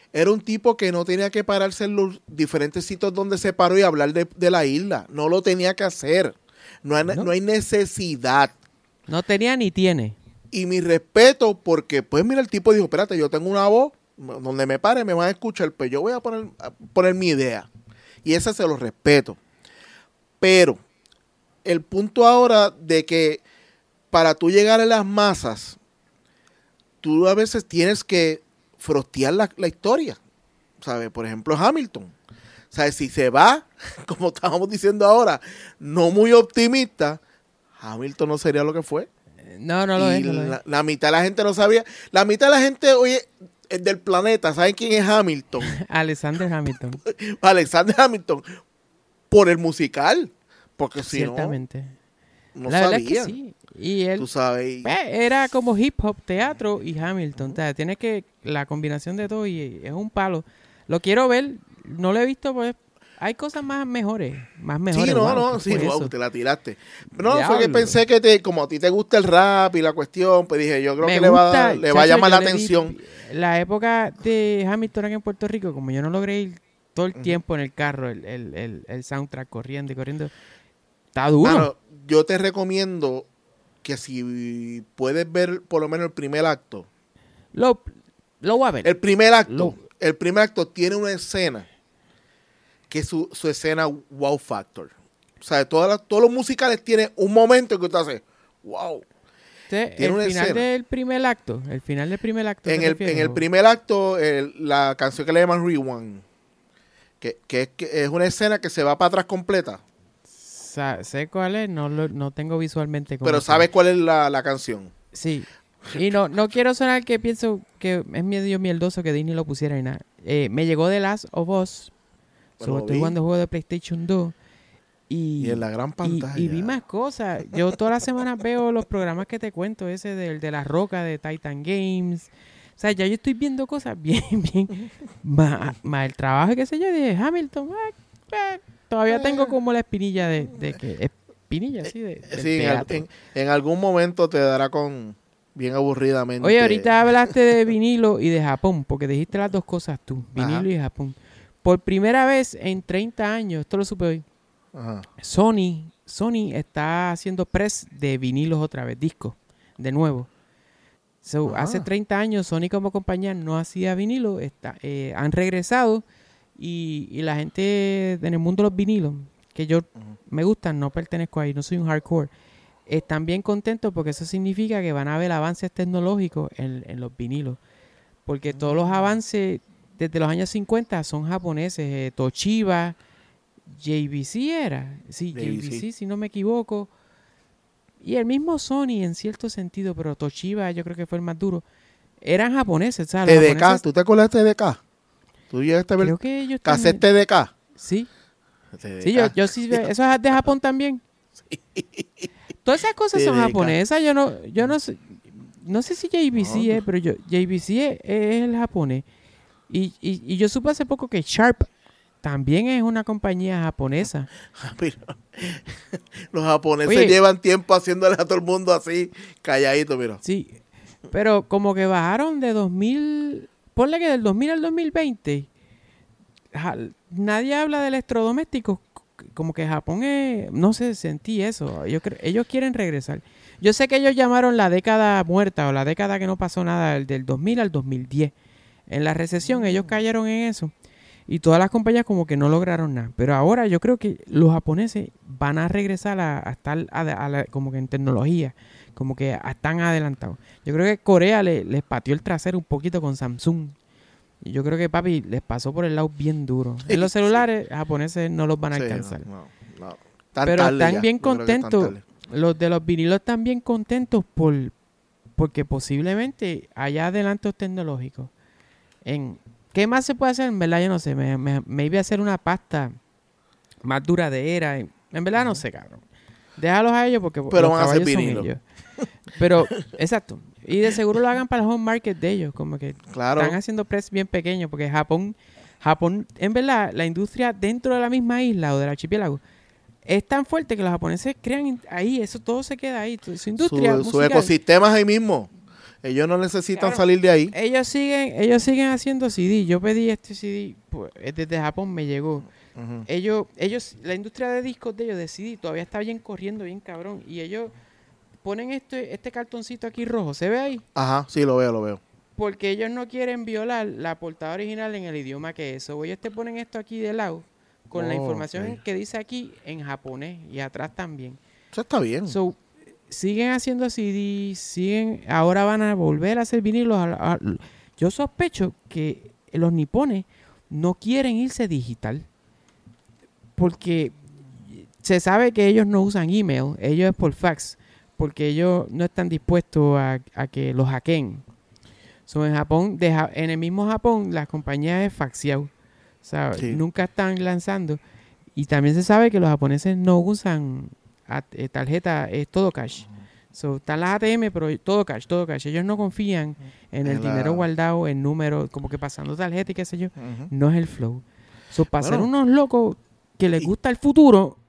era un tipo que no tenía que pararse en los diferentes sitios donde se paró y hablar de la isla. No lo tenía que hacer. No hay necesidad. No tenía ni tiene. Y mi respeto, porque pues mira, el tipo dijo, espérate, yo tengo una voz, donde me pare me van a escuchar, pues yo voy a poner mi idea. Y esa se lo respeto. Pero el punto ahora de que para tú llegar a las masas, tú a veces tienes que frostear la historia. ¿Sabes? Por ejemplo, Hamilton. ¿Sabes? Si se va, como estábamos diciendo ahora, no muy optimista, Hamilton no sería lo que fue. No lo es. La mitad de la gente no sabía. La mitad de la gente, oye, del planeta, ¿saben quién es Hamilton? Alexander Hamilton. Alexander Hamilton. Por el musical. Porque si ciertamente. No la sabía. Verdad es que sí. Y él, tú sabes. Era como hip hop, teatro y Hamilton. O sea, tiene que la combinación de todo y es un palo. Lo quiero ver. No lo he visto, pues. Hay cosas mejores. Sí, wow, te la tiraste. No, diablo. Fue que pensé que como a ti te gusta el rap y la cuestión, pues dije, yo creo que le va a llamar la atención. La época de Hamilton aquí en Puerto Rico, como yo no logré ir todo el tiempo en el carro, el soundtrack corriendo, está duro. Mano, yo te recomiendo que si puedes ver por lo menos el primer acto. Lo voy a ver. El primer acto tiene una escena que su escena wow factor. O sea, todos los musicales tienen un momento que usted hace wow. El final del primer acto. En el primer acto, la canción que le llaman Rewind, que es una escena que se va para atrás completa. Sé cuál es, no tengo visualmente. Pero ¿sabes cuál es la canción? Sí. Y no quiero sonar que pienso que es medio mierdoso que Disney lo pusiera y nada. Me llegó The Last of Us. Estoy jugando juegos de PlayStation 2. Y en la gran pantalla. Y vi más cosas. Yo todas las semanas veo los programas que te cuento, ese de La Roca, de Titan Games. O sea, ya yo estoy viendo cosas bien. más el trabajo, qué sé yo, de Hamilton. Todavía tengo como la espinilla de que... Espinilla, sí, sí, en algún momento te dará con... Bien aburridamente. Oye, ahorita hablaste de vinilo y de Japón, porque dijiste las dos cosas tú, vinilo y Japón. Por primera vez en 30 años, esto lo supe hoy, Sony está haciendo press de vinilos otra vez, discos, de nuevo. Hace 30 años Sony como compañía no hacía vinilo, han regresado y la gente en el mundo de los vinilos, que yo me gustan, no pertenezco ahí, no soy un hardcore, están bien contentos porque eso significa que van a haber avances tecnológicos en los vinilos. Porque todos los avances desde los años 50 son japoneses. Toshiba, JVC era. Sí, JVC, si no me equivoco. Y el mismo Sony en cierto sentido, pero Toshiba yo creo que fue el más duro. Eran japoneses, ¿sabes? TDK, japoneses, ¿tú te acuerdas de TDK? ¿Tú llegaste a ver? Creo que ellos ¿Cassette TDK? Sí. TDK. Sí, yo sí. ¿Eso es de Japón también? Sí. Todas esas cosas son japonesas. Yo no sé si JVC es, pero JVC es el japonés. Y yo supe hace poco que Sharp también es una compañía japonesa. Los japoneses llevan tiempo haciéndole a todo el mundo así, calladito, mira. Sí, pero como que bajaron de 2000, ponle que del 2000 al 2020, nadie habla de electrodomésticos. Como que Japón no sé, sentí eso. Ellos quieren regresar. Yo sé que ellos llamaron la década muerta o la década que no pasó nada, del 2000 al 2010. En la recesión ellos cayeron en eso. Y todas las compañías como que no lograron nada. Pero ahora yo creo que los japoneses van a regresar a estar como que en tecnología. Como que están adelantados. Yo creo que Corea les pateó el trasero un poquito con Samsung. Y yo creo que, papi, les pasó por el lado bien duro. En los celulares japoneses no los van a alcanzar. No. Pero están bien contentos. Los de los vinilos están bien contentos porque posiblemente haya adelantos tecnológicos. ¿Qué más se puede hacer? En verdad yo no sé. Me iba a hacer una pasta más duradera. En verdad no sé, cabrón. Déjalos a ellos porque pero los van a hacer vinilo. Pero, exacto. Y de seguro lo hagan para el home market de ellos. Como que están haciendo press bien pequeños. Porque Japón, en verdad, la industria dentro de la misma isla o del archipiélago es tan fuerte que los japoneses crean ahí. Eso todo se queda ahí. Su industria sus ecosistemas ahí mismo. Ellos no necesitan Claro, salir de ahí. ellos siguen haciendo CD. Yo pedí este CD, pues, desde Japón me llegó. Ujú. Ellos, la industria de discos de ellos, de CD, todavía está bien corriendo, bien cabrón. Y ellos ponen este cartoncito aquí rojo, ¿se ve ahí? Ajá, sí, lo veo. Porque ellos no quieren violar la portada original en el idioma que es. O ellos te ponen esto aquí de lado, con la información Ok. que dice aquí en japonés y atrás también. Eso está bien. So, siguen haciendo CD, ahora van a volver a hacer vinilos. Yo sospecho que los nipones no quieren irse digital. Porque se sabe que ellos no usan email, ellos es por fax, porque ellos no están dispuestos a que los hackeen. So, en Japón, en el mismo Japón, las compañías es faxeado. ¿Sabes? Sí. Nunca están lanzando. Y también se sabe que los japoneses no usan tarjeta, es todo cash. So, están las ATM, pero todo cash. Ellos no confían en el dinero guardado, en números, como que pasando tarjeta y qué sé yo. Ujú. No es el flow. So, para ser Bueno. unos locos que les Y- gusta el futuro,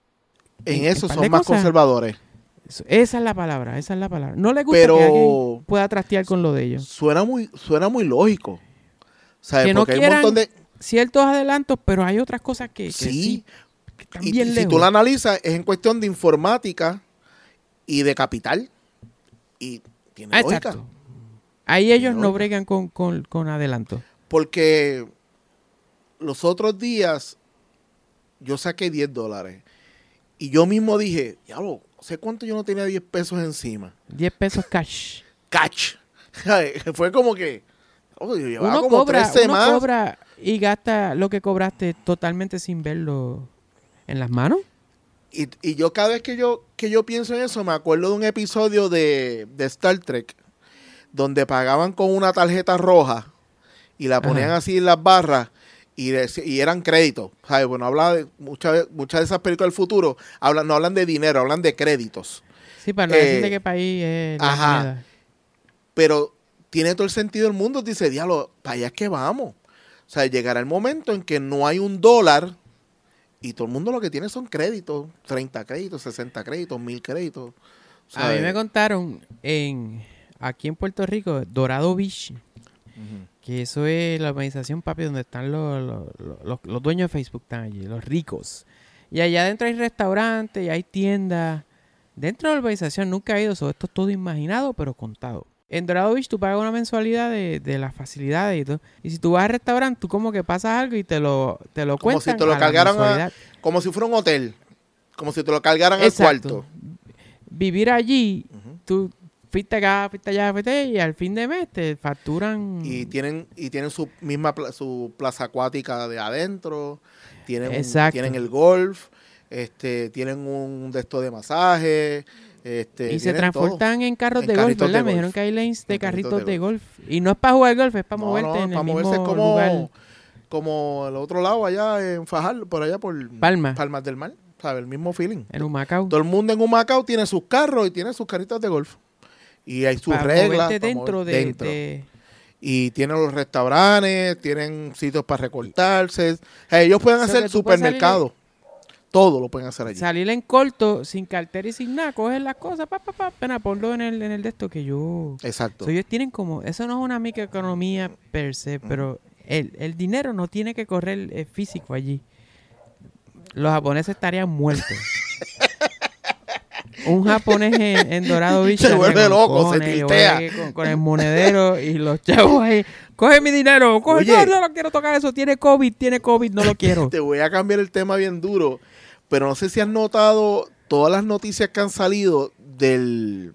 En en eso par son de más cosas. conservadores. esa es la palabra. No les gusta Pero- que alguien pueda trastear con lo de ellos. Suena muy lógico. ¿Sabes? Que no Porque hay un quieran montón de... ciertos adelantos, pero hay otras cosas que Sí. que están Y bien si lejos. tú la analizas, es en cuestión de informática y de capital. Y tiene lógica. Exacto. Ahí ellos no lógica. bregan con adelanto. Porque los otros días yo saqué $10. Y yo mismo dije, diablo, sé cuánto yo no tenía 10 pesos encima. 10 pesos cash. Catch. Fue como que... yo llevaba Uno como 3 semanas. cobra y gasta lo que cobraste totalmente sin verlo en las manos. Y yo cada vez que yo pienso en eso, me acuerdo de un episodio de Star Trek, donde pagaban con una tarjeta roja y la ponían Ajá. así en las barras y eran créditos. ¿Sabes? Bueno, hablaba de muchas de esas películas del futuro, no hablan de dinero, hablan de créditos. Sí, para no decir de qué país es la ajá. moneda. Pero tiene todo el sentido del mundo. Dice, diablo, para allá es que vamos. O sea, llegará el momento en que no hay $1 y todo el mundo lo que tiene son créditos. 30 créditos, 60 créditos, 1000 créditos. A mí me contaron aquí en Puerto Rico, Dorado Beach, que eso es la organización, papi, donde están los dueños de Facebook, están allí, los ricos. Y allá adentro hay restaurantes y hay tiendas. Dentro de la organización nunca he ido, esto es todo imaginado, pero contado. En Dorado Beach tú pagas una mensualidad de las facilidades y todo. Y si tú vas al restaurante, tú como que pasas algo y te lo Como cuentan si te lo a la cargaran mensualidad. como si fuera un hotel. Como si te lo cargaran al Exacto. cuarto. Vivir allí, Ujú. tú fuiste acá, fuiste allá, fuiste allá, y al fin de mes te facturan. Y tienen su misma su plaza acuática de adentro. Exacto. Tienen el golf. Tienen un de estos de masaje. Y se tienen transportan en carros En de golf, carritos ¿verdad? de Me dijeron golf. que hay lanes de En carritos carritos de de golf. Y no es para jugar golf, es para todo. moverte en el para mismo moverse lugar. como el otro lado allá en Fajardo, por allá por Palma. Palmas del Mar. ¿Sabes? El mismo feeling. En Humacao. Todo el mundo en Humacao tiene sus carros y tiene sus carritos de golf. Y hay sus Para reglas. moverte para dentro mover dentro. de... Y tienen los restaurantes, tienen sitios para recortarse. Ellos pueden O sea, hacer que tú puedes supermercado. Todo lo pueden hacer allí. Salir en corto, sin cartera y sin nada, coger las cosas, pena, ponlo en el de esto que yo... Exacto. So, ellos tienen como... Eso no es una microeconomía per se, pero el dinero no tiene que correr físico allí. Los japoneses estarían muertos. Un japonés en Dorado Beach Se estaría vuelve con loco, cojones, se yo tiltea. voy con el monedero y los chavos ahí. Coge mi dinero, coge. Oye. No lo quiero tocar eso. Tiene COVID, no lo quiero. Te voy a cambiar el tema bien duro. Pero no sé si has notado todas las noticias que han salido de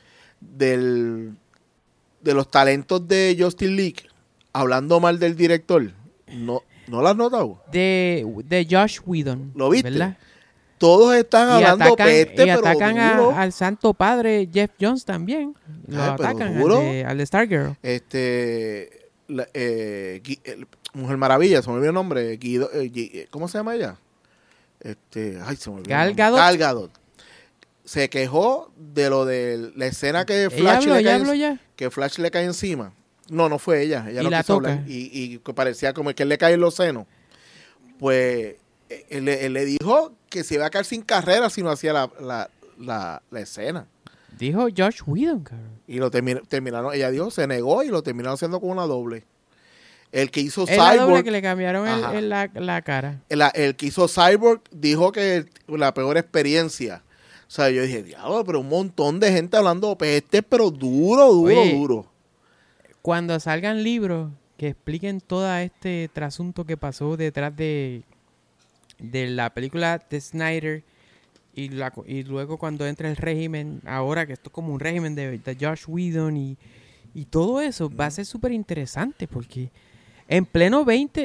los talentos de Justin League hablando mal del director. ¿No las has notado? De Josh Whedon. ¿Lo viste? ¿Verdad? Todos están hablando peste, y pero atacan duro. al santo padre Jeff Jones también. Lo Pero atacan duro. al de Stargirl. Mujer Maravilla, se me olvidó el nombre. ¿Cómo se llama ella? Se me olvidó. Gal el nombre. Gadot. Gal Gadot. Se quejó de lo de la escena que Ella habló ya. que Flash le cae encima. No fue ella. Ella Y no la quiso toca. hablar. Y que parecía como que él le cae en los senos. Pues él le dijo que se iba a quedar sin carrera si no hacía la escena. Dijo Josh Whedon, cabrón. Y lo terminaron, ella dijo, se negó y lo terminaron haciendo con una doble. El que hizo Es la doble Cyborg, que le cambiaron la cara. el que hizo Cyborg dijo que la peor experiencia. O sea, yo dije, diablo, pero un montón de gente hablando peste, pero duro. Oye, cuando salgan libros que expliquen todo este trasunto que pasó detrás de la película de Snyder y luego cuando entra el régimen, ahora que esto es como un régimen de Josh Whedon y todo eso, va a ser súper interesante porque en pleno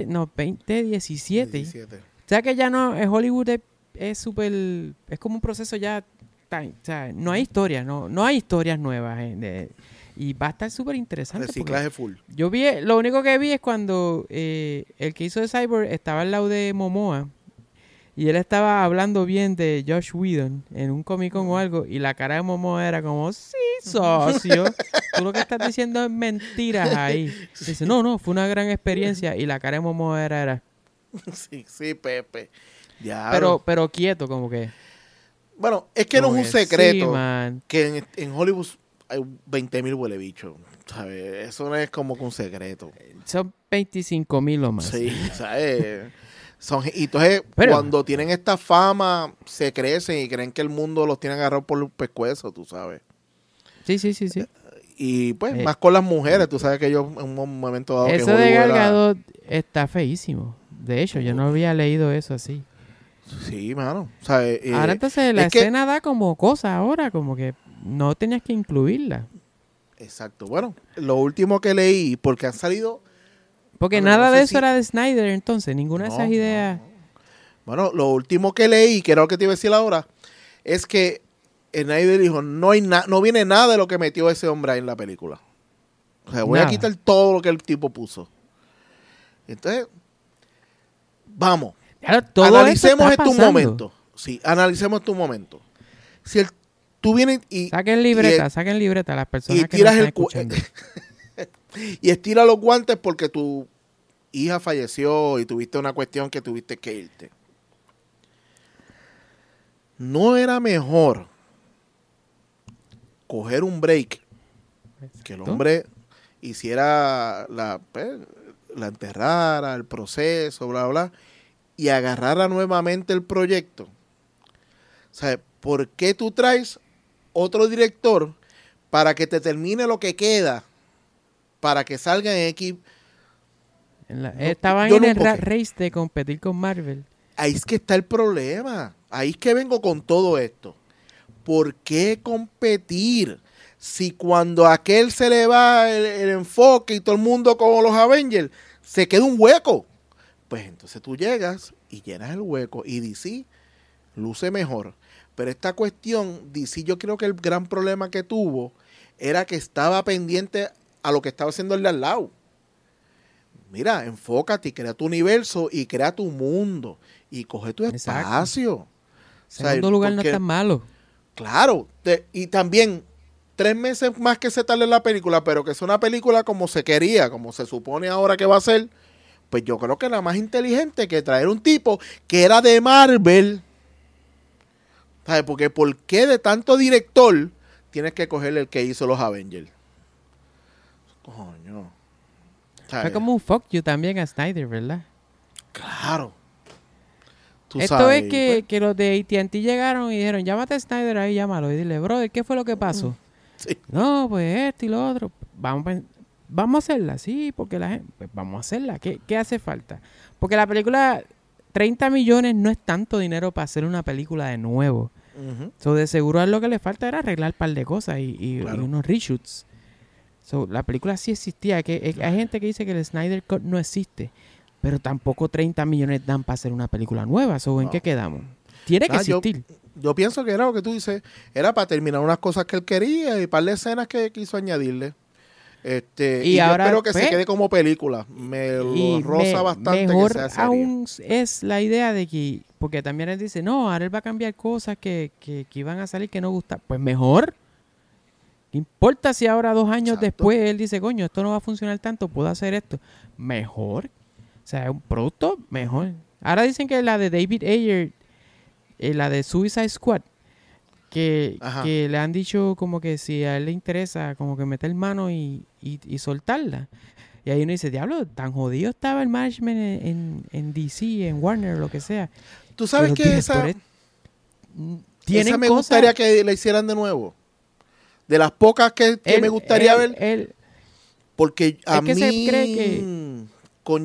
2017, o sea que ya no, en Hollywood es súper, es como un proceso ya, o sea, no hay historias, no hay historias nuevas y va a estar súper interesante. Reciclaje full. Yo lo único que vi es cuando el que hizo de Cyborg estaba al lado de Momoa y él estaba hablando bien de Josh Whedon en un Comic Con o algo y la cara de Momoa era como, sí, socio, tú lo que estás diciendo es mentiras ahí. Dice, no, fue una gran experiencia y la cara de Momoa era Sí, Pepe. Ya, pero quieto, como que. Bueno, es que no es un secreto sí, que en Hollywood hay 20,000 huele bichos, ¿sabes? Eso no es como que un secreto. Son 25,000 o más. Sí, ¿sabes? Y entonces, cuando tienen esta fama, se crecen y creen que el mundo los tiene agarrados por los pescuezos, tú sabes. Sí. Y pues, más con las mujeres, tú sabes que ellos en un momento dado... Eso de Gal Gadot está feísimo. De hecho, yo no había leído eso así. Sí, mano. O sea, ahora entonces la escena da como cosa ahora, como que no tenías que incluirla. Exacto. Bueno, lo último que leí, porque han salido... Porque nada de eso era de Snyder, entonces, ninguna de esas ideas... No. Bueno, lo último que leí, que era lo que te iba a decir ahora, es que Snyder dijo, no viene nada de lo que metió ese hombre ahí en la película. O sea, voy a quitar todo lo que el tipo puso. Entonces, vamos. Analicemos esto un momento. Sí, analicemos esto un momento. Si tú vienes y... Saquen libreta las personas que tiras nos están escuchando. Y estira los guantes porque tu hija falleció y tuviste una cuestión que tuviste que irte. ¿No era mejor coger un break? Exacto. Que el hombre hiciera la enterrara, el proceso, bla, bla, y agarrara nuevamente el proyecto. O sea, ¿por qué tú traes otro director para que te termine lo que queda? Para que salga en X. Estaban en el race de competir con Marvel. Ahí es que está el problema. Ahí es que vengo con todo esto. ¿Por qué competir? Si cuando a aquel se le va el enfoque y todo el mundo como los Avengers, se queda un hueco. Pues entonces tú llegas y llenas el hueco y DC luce mejor. Pero esta cuestión, DC yo creo que el gran problema que tuvo era que estaba pendiente a lo que estaba haciendo el de al lado. Mira, enfócate y crea tu universo y crea tu mundo y coge tu espacio. Segundo lugar no es tan malo. Claro, y también 3 meses más que se tarde en la película, pero que es una película como se quería, como se supone ahora que va a ser, pues yo creo que era más inteligente que traer un tipo que era de Marvel. ¿Sabes? Porque ¿por qué de tanto director tienes que coger el que hizo los Avengers? Coño. Fue como un fuck you también a Snyder, ¿verdad? Claro. Esto es que los de AT&T llegaron y dijeron, llámate a Snyder ahí, llámalo. Y dile, brother, ¿qué fue lo que pasó? Sí. No, pues esto y lo otro. Vamos a hacerla, sí, porque la gente... Pues vamos a hacerla. ¿Qué hace falta? Porque la película, 30 millones no es tanto dinero para hacer una película de nuevo. So, de seguro lo que le falta era arreglar un par de cosas y unos reshoots. So, la película sí existía. Hay gente que dice que el Snyder Cut no existe, pero tampoco 30 millones dan para hacer una película nueva. So, ¿en qué quedamos? Tiene que existir. Yo pienso que era lo que tú dices, era para terminar unas cosas que él quería y un par de escenas que quiso añadirle. Y ahora, yo espero que se quede como película. Me lo roza bastante mejor que sea serie. Aún es la idea de que, porque también él dice, no, ahora él va a cambiar cosas que iban a salir que no gustan. Pues mejor. ¿Qué importa si ahora 2 años después él dice, coño, esto no va a funcionar tanto, puedo hacer esto? Mejor. O sea, es un producto mejor. Ahora dicen que la de David Ayer, la de Suicide Squad, Ajá. que le han dicho como que si a él le interesa como que meter mano y soltarla. Y ahí uno dice, diablo, tan jodido estaba el management en DC, en Warner, lo que sea. Tú sabes Los que esa tienen me cosas- gustaría que la hicieran de nuevo. De las pocas que me gustaría ver, porque a es que mí se cree que con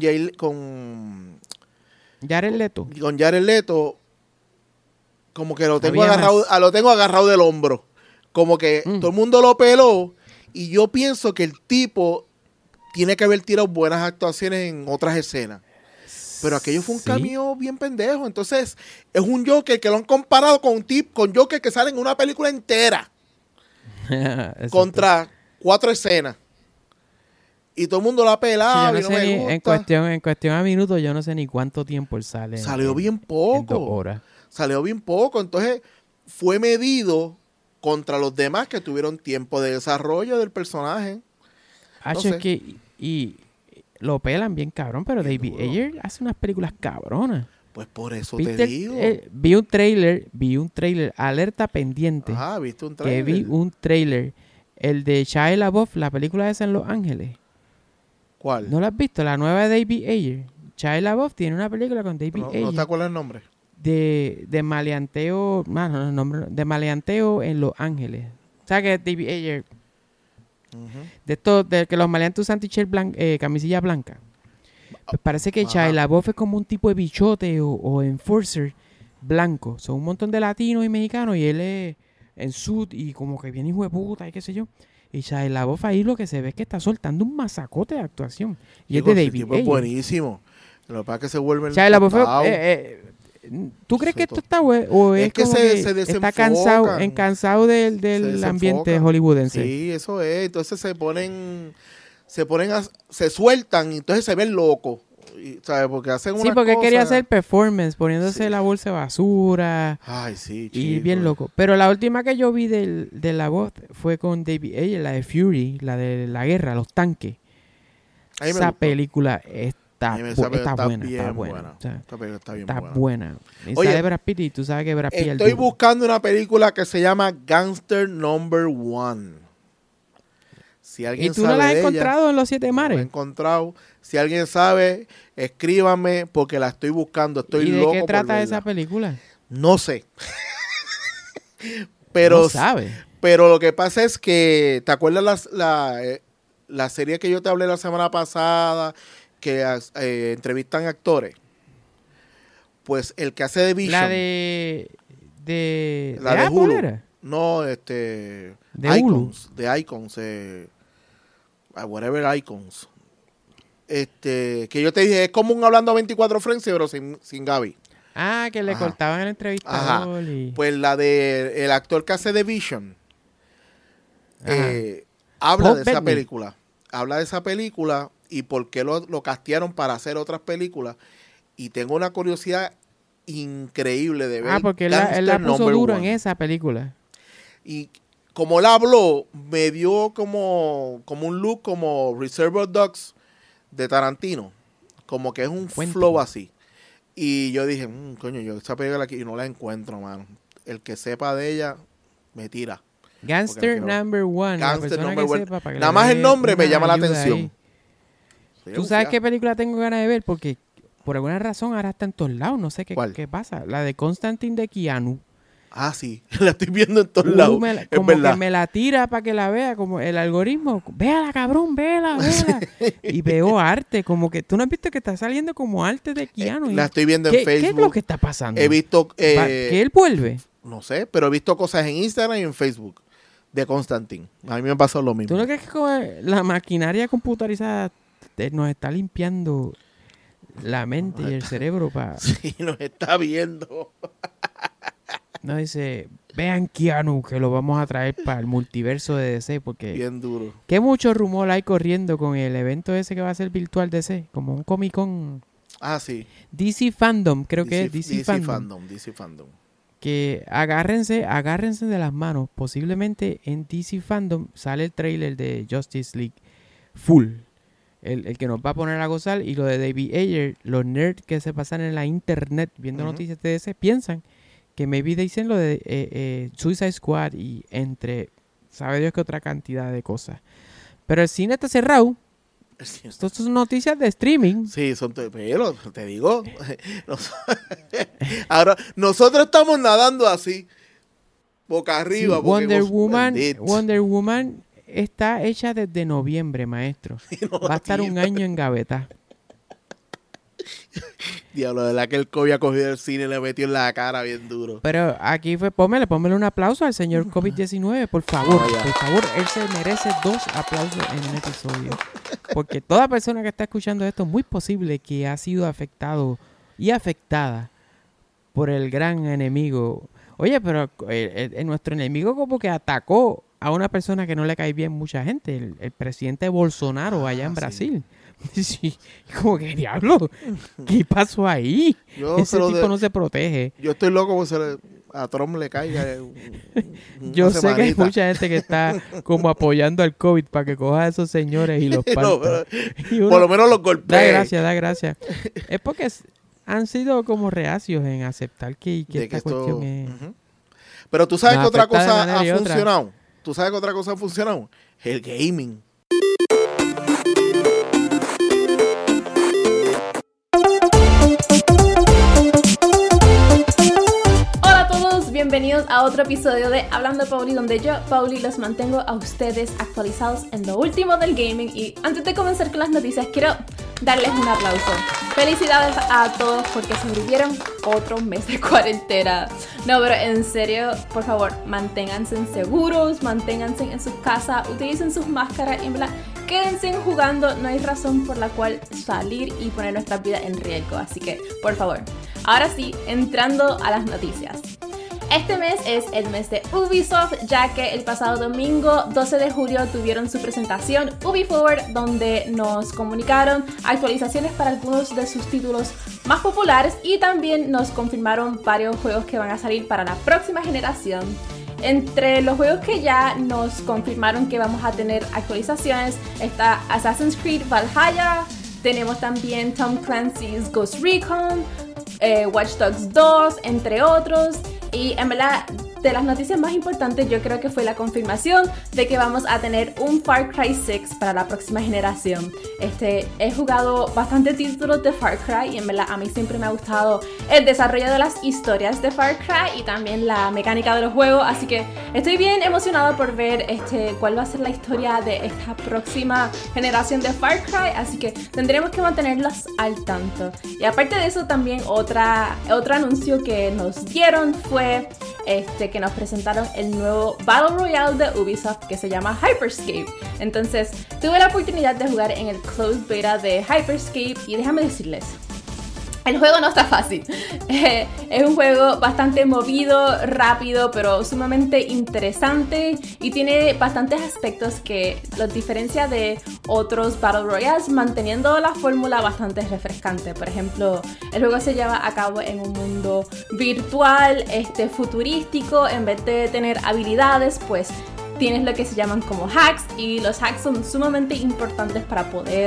Jared Leto. Jared Leto como que lo tengo Había agarrado, más. lo tengo agarrado del hombro. Como que todo el mundo lo peló y yo pienso que el tipo tiene que haber tirado buenas actuaciones en otras escenas. Pero aquello fue un Sí. cameo bien pendejo. Entonces, es un Joker que lo han comparado con Joker que sale en una película entera Exacto. contra 4 escenas. Y todo el mundo lo ha Sí, pelado yo y no no sé me ni- gusta. en cuestión a minutos, yo no sé ni cuánto tiempo él sale. Salió bien en 2 poco. horas. Salió bien poco. Entonces, fue medido contra los demás que tuvieron tiempo de desarrollo del personaje. Hacho, sé. es que y lo pelan bien cabrón, pero Bien David duro. Ayer hace unas películas cabronas. Pues por eso te ¿Viste? digo. Vi un trailer, alerta pendiente, Ajá, ¿viste un que trailer? vi un trailer, el de Shia LaBeouf, la película esa en Los Ángeles. ¿Cuál? ¿No la has visto? La nueva de David Ayer. Shia LaBeouf tiene una película con David ¿No te Ayer acuerdas el nombre? de maleanteo, de maleanteo en Los Ángeles. O sea que David Ayer, Ujú. de esto, de que los maleantes usan t-shirt camisilla blanca. Pues parece que Ajá. Shia LaBeouf es como un tipo de bichote o enforcer blanco. Son un montón de latinos y mexicanos y él es en suit y como que viene hijo de puta y qué sé yo. Y Shia LaBeouf ahí lo que se ve es que está soltando un masacote de actuación. Y Digo, es de ese David tipo es Ayer. buenísimo. Lo que pasa es que se vuelve Shia LaBeouf, tostado. ¿tú crees Sí, que esto está güey? ¿O Es es que como se que está desenfocan. cansado Se del ambiente desenfocan. hollywoodense? Sí, eso es. Entonces se sueltan y entonces se ven locos. ¿Sabes? Porque hacen Sí, unas porque quería cosas- hacer performance, poniéndose Sí. la bolsa de basura. Ay, sí, Y chico. bien loco. Pero la última que yo vi de la voz fue con David Ayer, la de Fury, la de la guerra, los tanques. A mí me Esa gustó. película A está, mí esa película está buena, bien está buena. O sea, Esta película está bien está buena. buena. Y Oye, sale Brad Pitt y tú sabes que Brad Pitt es el Estoy duro. buscando una película que se llama Gangster Number 1. Si alguien ¿Y tú no sabe la has de ella, encontrado en los 7 no la he mares? encontrado. Si alguien sabe, escríbame porque la estoy buscando. Estoy ¿Y de loco qué por trata verla. esa película? No sé. pero, No sabe. pero lo que pasa es que, ¿te acuerdas la serie que yo te hablé la semana pasada que entrevistan actores? Pues el que hace de Vision. La de La de Apple Hulu. era. No, De Icons. De Icons. Whatever Icons. Que yo te dije, es como un Hablando 24 Frames, pero sin Gaby. Ah, que le Ajá. cortaban el entrevistador. Y... Pues la de el actor que hace de Vision Ajá. habla Paul de esa Bettany. película. Habla de esa película y por qué lo castearon para hacer otras películas. Y tengo una curiosidad increíble de ver. Ah, porque él la Gangster puso Number duro en One. esa película. Y como él habló, me dio como un look como Reservoir Dogs de Tarantino. Como que es un Cuéntame. flow así. Y yo dije, coño, yo esa película aquí no la encuentro, mano. El que sepa de ella, me tira. Gangster Porque la quiero- Number One. la Gangster persona Number que One. sepa, para que Nada le más dé el nombre me una llama la ayuda atención. ahí. Sí, ¿Tú sabes ya. qué película tengo ganas de ver? Porque por alguna razón ahora está en todos lados. No sé qué pasa. La de Constantine de Keanu. Ah, sí, la estoy viendo en todos lados. Es Como verdad. que me la tira para que la vea. Como el algoritmo. Véala, cabrón, véala. Y veo arte. Como que tú no has visto que está saliendo como arte de Keanu. La estoy viendo en ¿Qué Facebook. es lo que está pasando? He visto, ¿Que él vuelve? no sé, pero he visto cosas en Instagram y en Facebook de Constantine. A mí me pasó lo mismo. ¿Tú no crees que como la maquinaria computarizada nos está limpiando la mente y el cerebro para... Sí, nos está viendo. No dice, vean Keanu que lo vamos a traer para el multiverso de DC porque... Bien duro. ¿Qué mucho rumor hay corriendo con el evento ese que va a ser virtual DC? Como un Comic Con... Ah, sí. DC Fandom, creo que es DC Fandom. DC Fandom. Que agárrense de las manos. Posiblemente en DC Fandom sale el trailer de Justice League full. El que nos va a poner a gozar. Y lo de David Ayer, los nerds que se pasan en la internet viendo Ujú. noticias de DC, piensan que maybe dicen lo de Suicide Squad y entre, sabe Dios que otra cantidad de cosas. Pero el cine está cerrado. Estas son noticias de streaming. Sí, pero te digo, ahora nosotros estamos nadando así, boca arriba. Sí, Wonder Woman está hecha desde noviembre, maestro. Va a estar un año en gaveta. Diablo, de verdad que el COVID ha cogido el cine y le metió en la cara bien duro. Pero aquí fue, póngale un aplauso al señor COVID-19, por favor. Por favor, él se merece 2 aplausos en un episodio. Porque toda persona que está escuchando esto, muy posible que ha sido afectado y afectada por el gran enemigo. Oye, pero nuestro enemigo como que atacó a una persona que no le cae bien mucha gente, el presidente Bolsonaro allá en Brasil. Sí, como que diablo, ¿qué pasó ahí? Ese tipo no se protege. Yo estoy loco porque a Trump le caiga yo sé semanita. Que hay mucha gente que está como apoyando al COVID para que coja a esos señores y los parta. Por lo menos los golpea. Da gracias. Es porque han sido como reacios en aceptar que esta cuestión es... Pero tú sabes que otra cosa ha funcionado. ¿Tú sabes que otra cosa ha funcionado? El gaming. Bienvenidos a otro episodio de Hablando Pauli, donde yo, Pauli, los mantengo a ustedes actualizados en lo último del gaming. Y antes de comenzar con las noticias, quiero darles un aplauso. Felicidades a todos porque sobrevivieron otro mes de cuarentena. No, pero en serio, por favor, manténganse seguros, manténganse en su casa, utilicen sus máscaras y quédense jugando. No hay razón por la cual salir y poner nuestra vida en riesgo. Así que, por favor, ahora sí, entrando a las noticias. Este mes es el mes de Ubisoft, ya que el pasado domingo 12 de julio tuvieron su presentación UbiForward, donde nos comunicaron actualizaciones para algunos de sus títulos más populares y también nos confirmaron varios juegos que van a salir para la próxima generación. Entre los juegos que ya nos confirmaron que vamos a tener actualizaciones está Assassin's Creed Valhalla, tenemos también Tom Clancy's Ghost Recon, Watch Dogs 2, entre otros. Y en verdad, de las noticias más importantes yo creo que fue la confirmación de que vamos a tener un Far Cry 6 para la próxima generación. He jugado bastantes títulos de Far Cry y en verdad a mí siempre me ha gustado el desarrollo de las historias de Far Cry y también la mecánica de los juegos, así que estoy bien emocionada por ver cuál va a ser la historia de esta próxima generación de Far Cry, así que tendremos que mantenerlos al tanto. Y aparte de eso también otro anuncio que nos dieron fue que nos presentaron el nuevo Battle Royale de Ubisoft que se llama Hyperscape. Entonces tuve la oportunidad de jugar en el Closed Beta de Hyperscape y déjame decirles, el juego no está fácil. Es un juego bastante movido, rápido, pero sumamente interesante y tiene bastantes aspectos que los diferencia de otros Battle Royales, manteniendo la fórmula bastante refrescante. Por ejemplo, el juego se lleva a cabo en un mundo virtual, futurístico. En vez de tener habilidades, pues tienes lo que se llaman como hacks, y los hacks son sumamente importantes para poder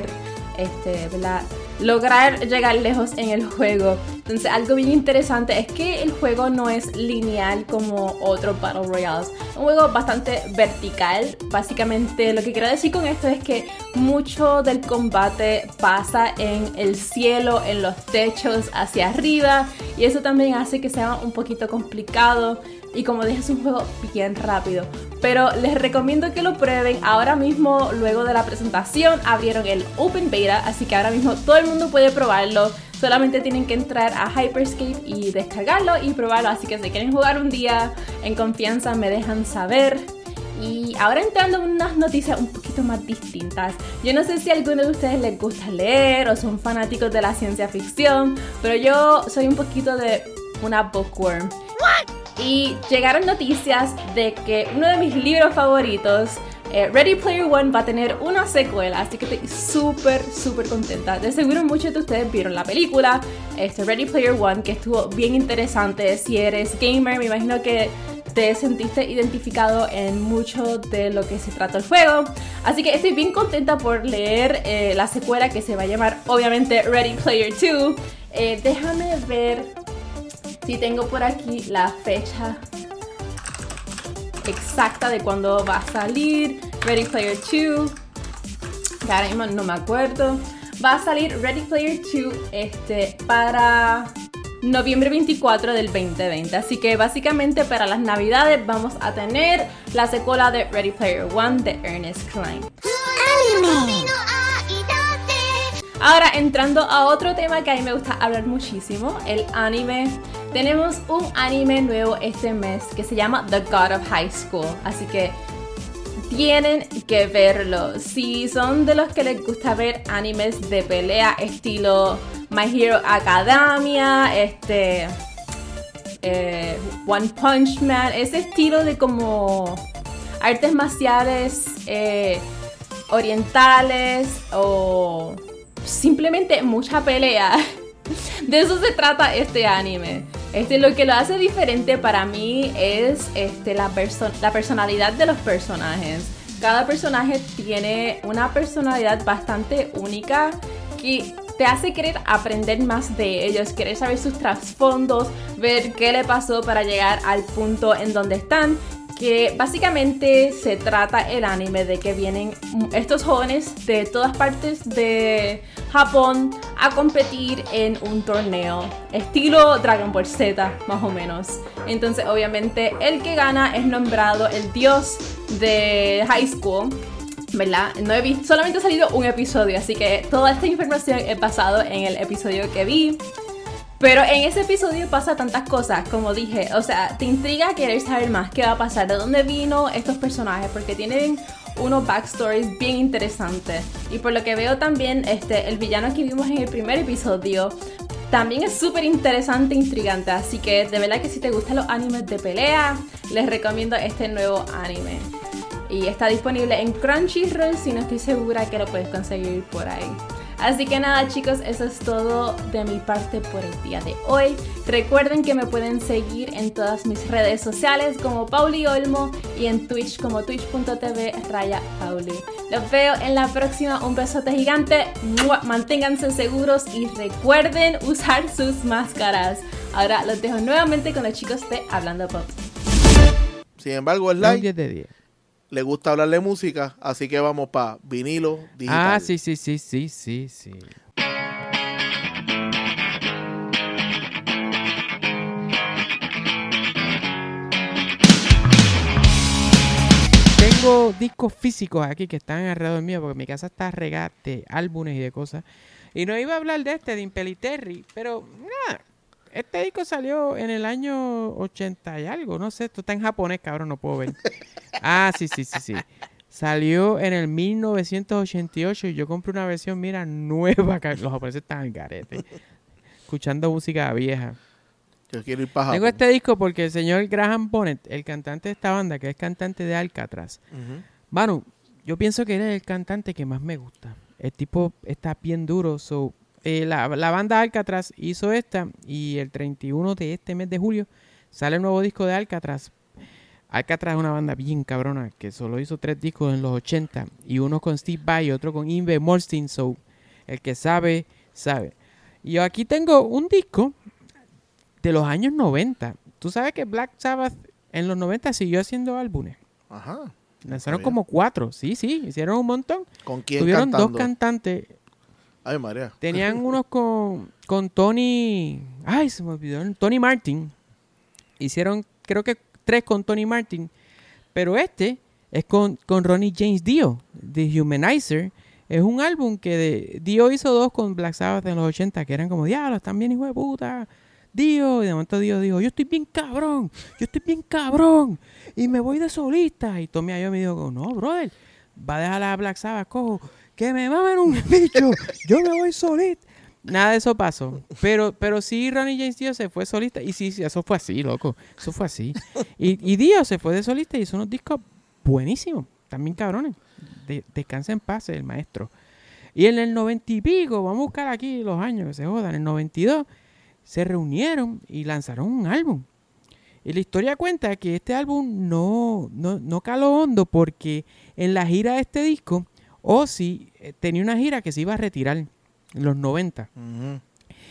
lograr llegar lejos en el juego. Entonces algo bien interesante es que el juego no es lineal como otros Battle Royales, es un juego bastante vertical. Básicamente lo que quiero decir con esto es que mucho del combate pasa en el cielo, en los techos, hacia arriba, y eso también hace que sea un poquito complicado. Y como dije, es un juego bien rápido, pero les recomiendo que lo prueben. Ahora mismo, luego de la presentación, abrieron el Open Beta, así que ahora mismo todo el mundo puede probarlo. Solamente tienen que entrar a Hyperscape y descargarlo y probarlo. Así que si quieren jugar un día en confianza, me dejan saber. Y ahora entrando en unas noticias un poquito más distintas. Yo no sé si a alguno de ustedes les gusta leer o son fanáticos de la ciencia ficción, pero yo soy un poquito de una bookworm. Y llegaron noticias de que uno de mis libros favoritos, Ready Player One, va a tener una secuela, así que estoy súper contenta. De seguro muchos de ustedes vieron la película Ready Player One, que estuvo bien interesante. Si eres gamer, me imagino que te sentiste identificado en mucho de lo que se trata el juego, así que estoy bien contenta por leer la secuela, que se va a llamar obviamente Ready Player 2. Déjame ver Sí tengo por aquí la fecha exacta de cuándo va a salir Ready Player 2. Que ahora mismo no me acuerdo. Va a salir Ready Player 2 para noviembre 24 del 2020. Así que básicamente para las navidades vamos a tener la secuela de Ready Player 1 de Ernest Cline. Ahora entrando a otro tema que a mí me gusta hablar muchísimo, el anime. Tenemos un anime nuevo este mes que se llama The God of High School. Así que tienen que verlo. Si son de los que les gusta ver animes de pelea estilo My Hero Academia, One Punch Man, ese estilo de como artes marciales orientales o simplemente mucha pelea. De eso se trata este anime. Lo que lo hace diferente para mí es la personalidad de los personajes. Cada personaje tiene una personalidad bastante única que te hace querer aprender más de ellos, querer saber sus trasfondos, ver qué le pasó para llegar al punto en donde están. Que básicamente se trata el anime de que vienen estos jóvenes de todas partes de Japón a competir en un torneo estilo Dragon Ball Z, más o menos. Entonces obviamente el que gana es nombrado el dios de High School, ¿verdad? Solamente ha salido un episodio, así que toda esta información es basado en el episodio que vi. Pero en ese episodio pasa tantas cosas, como dije, o sea, te intriga querer saber más qué va a pasar, de dónde vino estos personajes, porque tienen unos backstories bien interesantes. Y por lo que veo también, el villano que vimos en el primer episodio también es súper interesante e intrigante, así que de verdad que si te gustan los animes de pelea, les recomiendo este nuevo anime. Y está disponible en Crunchyroll, si no estoy segura que lo puedes conseguir por ahí. Así que nada chicos, eso es todo de mi parte por el día de hoy. Recuerden que me pueden seguir en todas mis redes sociales como Pauli Olmo y en Twitch como twitch.tv/Pauli. Los veo en la próxima, un besote gigante, manténganse seguros y recuerden usar sus máscaras. Ahora los dejo nuevamente con los chicos de Hablando Pop. Sin embargo, el like 10 de 10. Le gusta hablar de música, así que vamos para vinilo digital. Ah, sí. Tengo discos físicos aquí que están alrededor mío porque mi casa está regada de álbumes y de cosas. Y no iba a hablar de Impellitteri, pero nada. Este disco salió en el año 80 y algo, no sé, esto está en japonés, cabrón, no puedo ver. Ah, sí. Salió en el 1988 y yo compré una versión, mira, nueva, que los japoneses están al garete, escuchando música vieja. Yo quiero ir para Japón. Tengo este disco porque el señor Graham Bonnet, el cantante de esta banda, que es cantante de Alcatraz, Manu, yo pienso que él es el cantante que más me gusta. El tipo está bien duro, la banda Alcatraz hizo esta y el 31 de este mes de julio sale el nuevo disco de Alcatraz. Alcatraz es una banda bien cabrona que solo hizo 3 discos en los 80 y uno con Steve Vai y otro con Yngwie Malmsteen. El que sabe, sabe. Y yo aquí tengo un disco de los años 90. Tú sabes que Black Sabbath en los 90 siguió haciendo álbumes. Ajá. Lanzaron como 4. Sí, hicieron un montón. ¿Con quién Tuvieron cantando? 2 cantantes. Ay, María. Tenían unos con Tony... Ay, se me olvidó. Tony Martin. Hicieron, creo que 3 con Tony Martin. Pero este es con Ronnie James Dio, The Humanizer. Es un álbum que Dio hizo 2 con Black Sabbath en los 80, que eran como, diablos, también hijo de puta. Dio, y de momento Dio dijo, yo estoy bien cabrón. Y me voy de solista. Y Tommy Ayo me dijo, no, brother, va a dejar a Black Sabbath, cojo. Que me mamen un bicho, yo me voy solista. Nada de eso pasó. Pero sí, Ronnie James Dio se fue solista. Y sí, eso fue así, loco. Eso fue así. Y Dio se fue de solista y hizo unos discos buenísimos. También cabrones. Descansa en paz el maestro. Y en el 90 y pico, vamos a buscar aquí los años que se jodan. En el 92 se reunieron y lanzaron un álbum. Y la historia cuenta que este álbum no caló hondo porque en la gira de este disco Ozzy tenía una gira que se iba a retirar en los 90.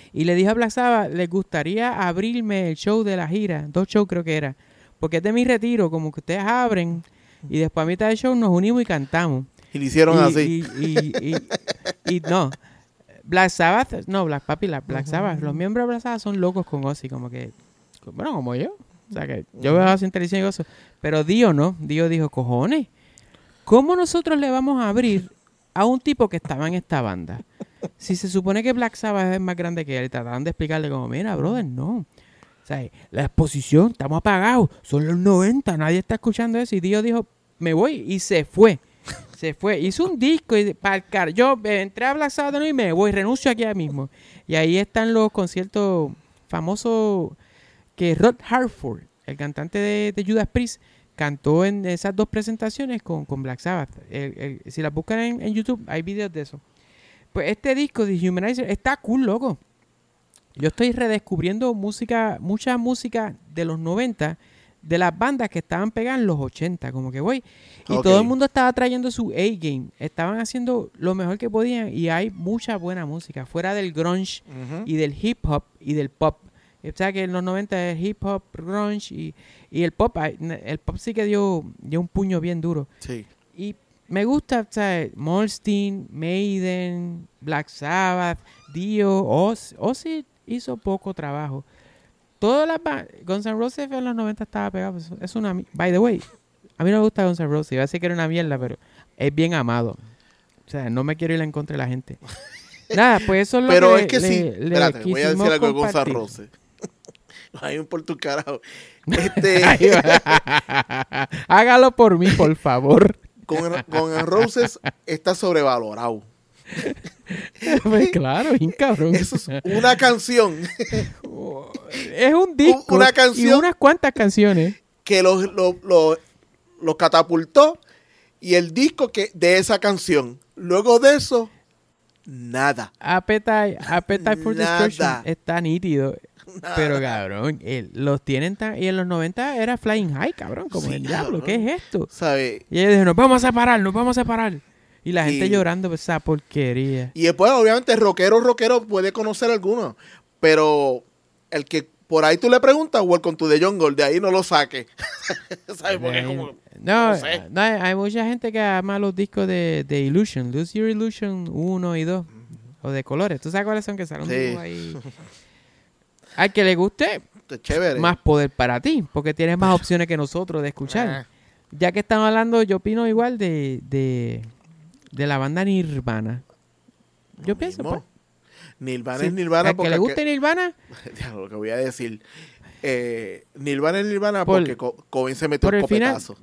Y le dijo a Black Sabbath, ¿les gustaría abrirme el show de la gira? 2 shows creo que era. Porque es de mi retiro, como que ustedes abren y después a mitad del show nos unimos y cantamos. Y lo hicieron así. Y no, Black Sabbath, no, Black Sabbath, los miembros de Black Sabbath son locos con Ozzy, como que, bueno, como yo. O sea, que yo veo así en televisión y gozo. Pero Dio no, Dio dijo, cojones, ¿cómo nosotros le vamos a abrir a un tipo que estaba en esta banda? Si se supone que Black Sabbath es más grande que él, y trataron de explicarle como, mira, brother, no. O sea, la exposición, estamos apagados, son los 90, nadie está escuchando eso. Y Dio dijo, me voy, y se fue. Se fue, hizo un disco y yo entré a Black Sabbath y me voy, renuncio aquí mismo. Y ahí están los conciertos famosos que Rod Hartford, el cantante de Judas Priest, cantó en esas 2 presentaciones con Black Sabbath. Si las buscan en YouTube, hay videos de eso. Pues este disco de Humanizer está cool, loco. Yo estoy redescubriendo mucha música de los 90, de las bandas que estaban pegadas en los 80, como que voy. Y todo el mundo estaba trayendo su A-game. Estaban haciendo lo mejor que podían y hay mucha buena música, fuera del grunge y del hip hop y del pop. O sea que en los 90 es hip hop, grunge y el pop sí que dio un puño bien duro. Sí. Y me gusta, o sea, Malmsteen, Maiden, Black Sabbath, Dio, Ozzy hizo poco trabajo. Todas las bandas, Guns N' Roses en los 90 estaba pegado. Es una, by the way, a mí no me gusta Guns N' Roses. Iba a decir que era una mierda, pero es bien amado. O sea, no me quiero ir en contra de la gente. Nada, pues eso es lo pero que es que sí, espérate, voy a decir algo de Guns N' Roses. Hay un por tu carajo. Hágalo por mí, por favor. Guns N' Roses está sobrevalorado. Pues claro, bien cabrón. Eso es una canción. Es un disco. Una canción. Y unas cuantas canciones. Que lo catapultó. Y el disco de esa canción. Luego de eso, nada. Appetite for Destruction está nítido. Nada. Pero cabrón, los tienen y en los 90 era Flying High, cabrón. Como el diablo, ¿qué es esto? ¿Sabe? Y ellos dijeron, nos vamos a separar. Y la gente llorando por esa porquería. Y después, obviamente, rockero puede conocer algunos. Pero el que por ahí tú le preguntas, Welcome to the Jungle, de ahí no lo saque. ¿Sabes? Porque como... No, hay mucha gente que ama los discos de Illusion. Lose Your Illusion 1 y 2. O de colores. ¿Tú sabes cuáles son? Que salen un ahí. Al que le guste, chévere. Más poder para ti. Porque tienes más opciones que nosotros de escuchar. Ya que estamos hablando, yo opino igual de la banda Nirvana. Yo pienso, pues. Nirvana es Nirvana porque... ¿A que le guste Nirvana? Lo que voy a decir. Nirvana es Nirvana porque Cobain se metió un copetazo.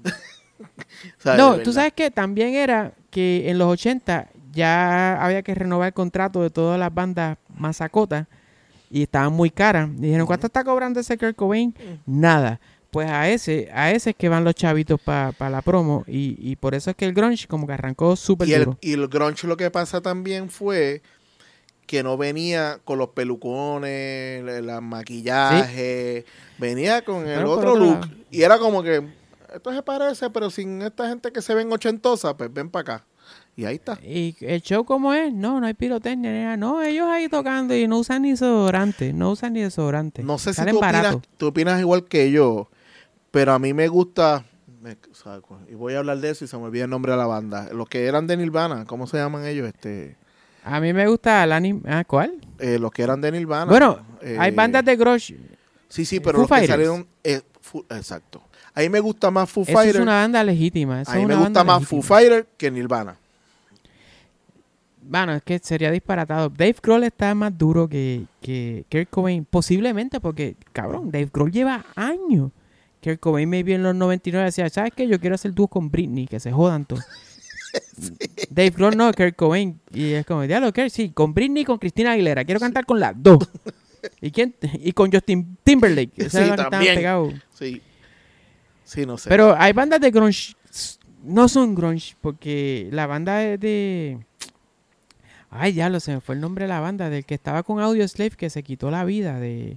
No, tú sabes que también era que en los 80 ya había que renovar el contrato de todas las bandas masacotas y estaban muy caras. Dijeron, ¿cuánto está cobrando ese Kurt Cobain? Nada. Pues a ese es que van los chavitos para la promo y por eso es que el grunge como que arrancó súper duro. Y el grunge lo que pasa también fue que no venía con los pelucones, el maquillaje, venía con el otro look. Y era como que, esto se parece, pero sin esta gente que se ven ochentosa, pues ven para acá. Y ahí está. ¿Y el show cómo es? No hay pirotecnia. No, ellos ahí tocando y no usan ni desodorante. No sé si tú opinas igual que yo. Pero a mí me gusta, y voy a hablar de eso y se me olvida el nombre de la banda. Los que eran de Nirvana, ¿cómo se llaman ellos? A mí me gusta ¿cuál? Los que eran de Nirvana. Bueno, hay bandas de grunge. Sí, pero los que salieron... exacto. A mí me gusta más Foo Fighters. Eso es una banda legítima. A mí me gusta más Foo Fighters que Nirvana. Bueno, es que sería disparatado. Dave Grohl está más duro que Kurt Cobain. Posiblemente porque, cabrón, Dave Grohl lleva años. Kurt Cobain maybe en los 99 decía, ¿sabes qué? Yo quiero hacer dúo con Britney, que se jodan todos. Sí. Dave Grohl no, Kurt Cobain. Y es como, diablo, Kurt, sí, con Britney y con Christina Aguilera. Quiero cantar con las dos. Y con Justin Timberlake. Sí, también. Sí, no sé. Pero hay bandas de grunge. No son grunge, porque la banda es de... Ay, diablo, se me fue el nombre de la banda. Del que estaba con Audioslave, que se quitó la vida de...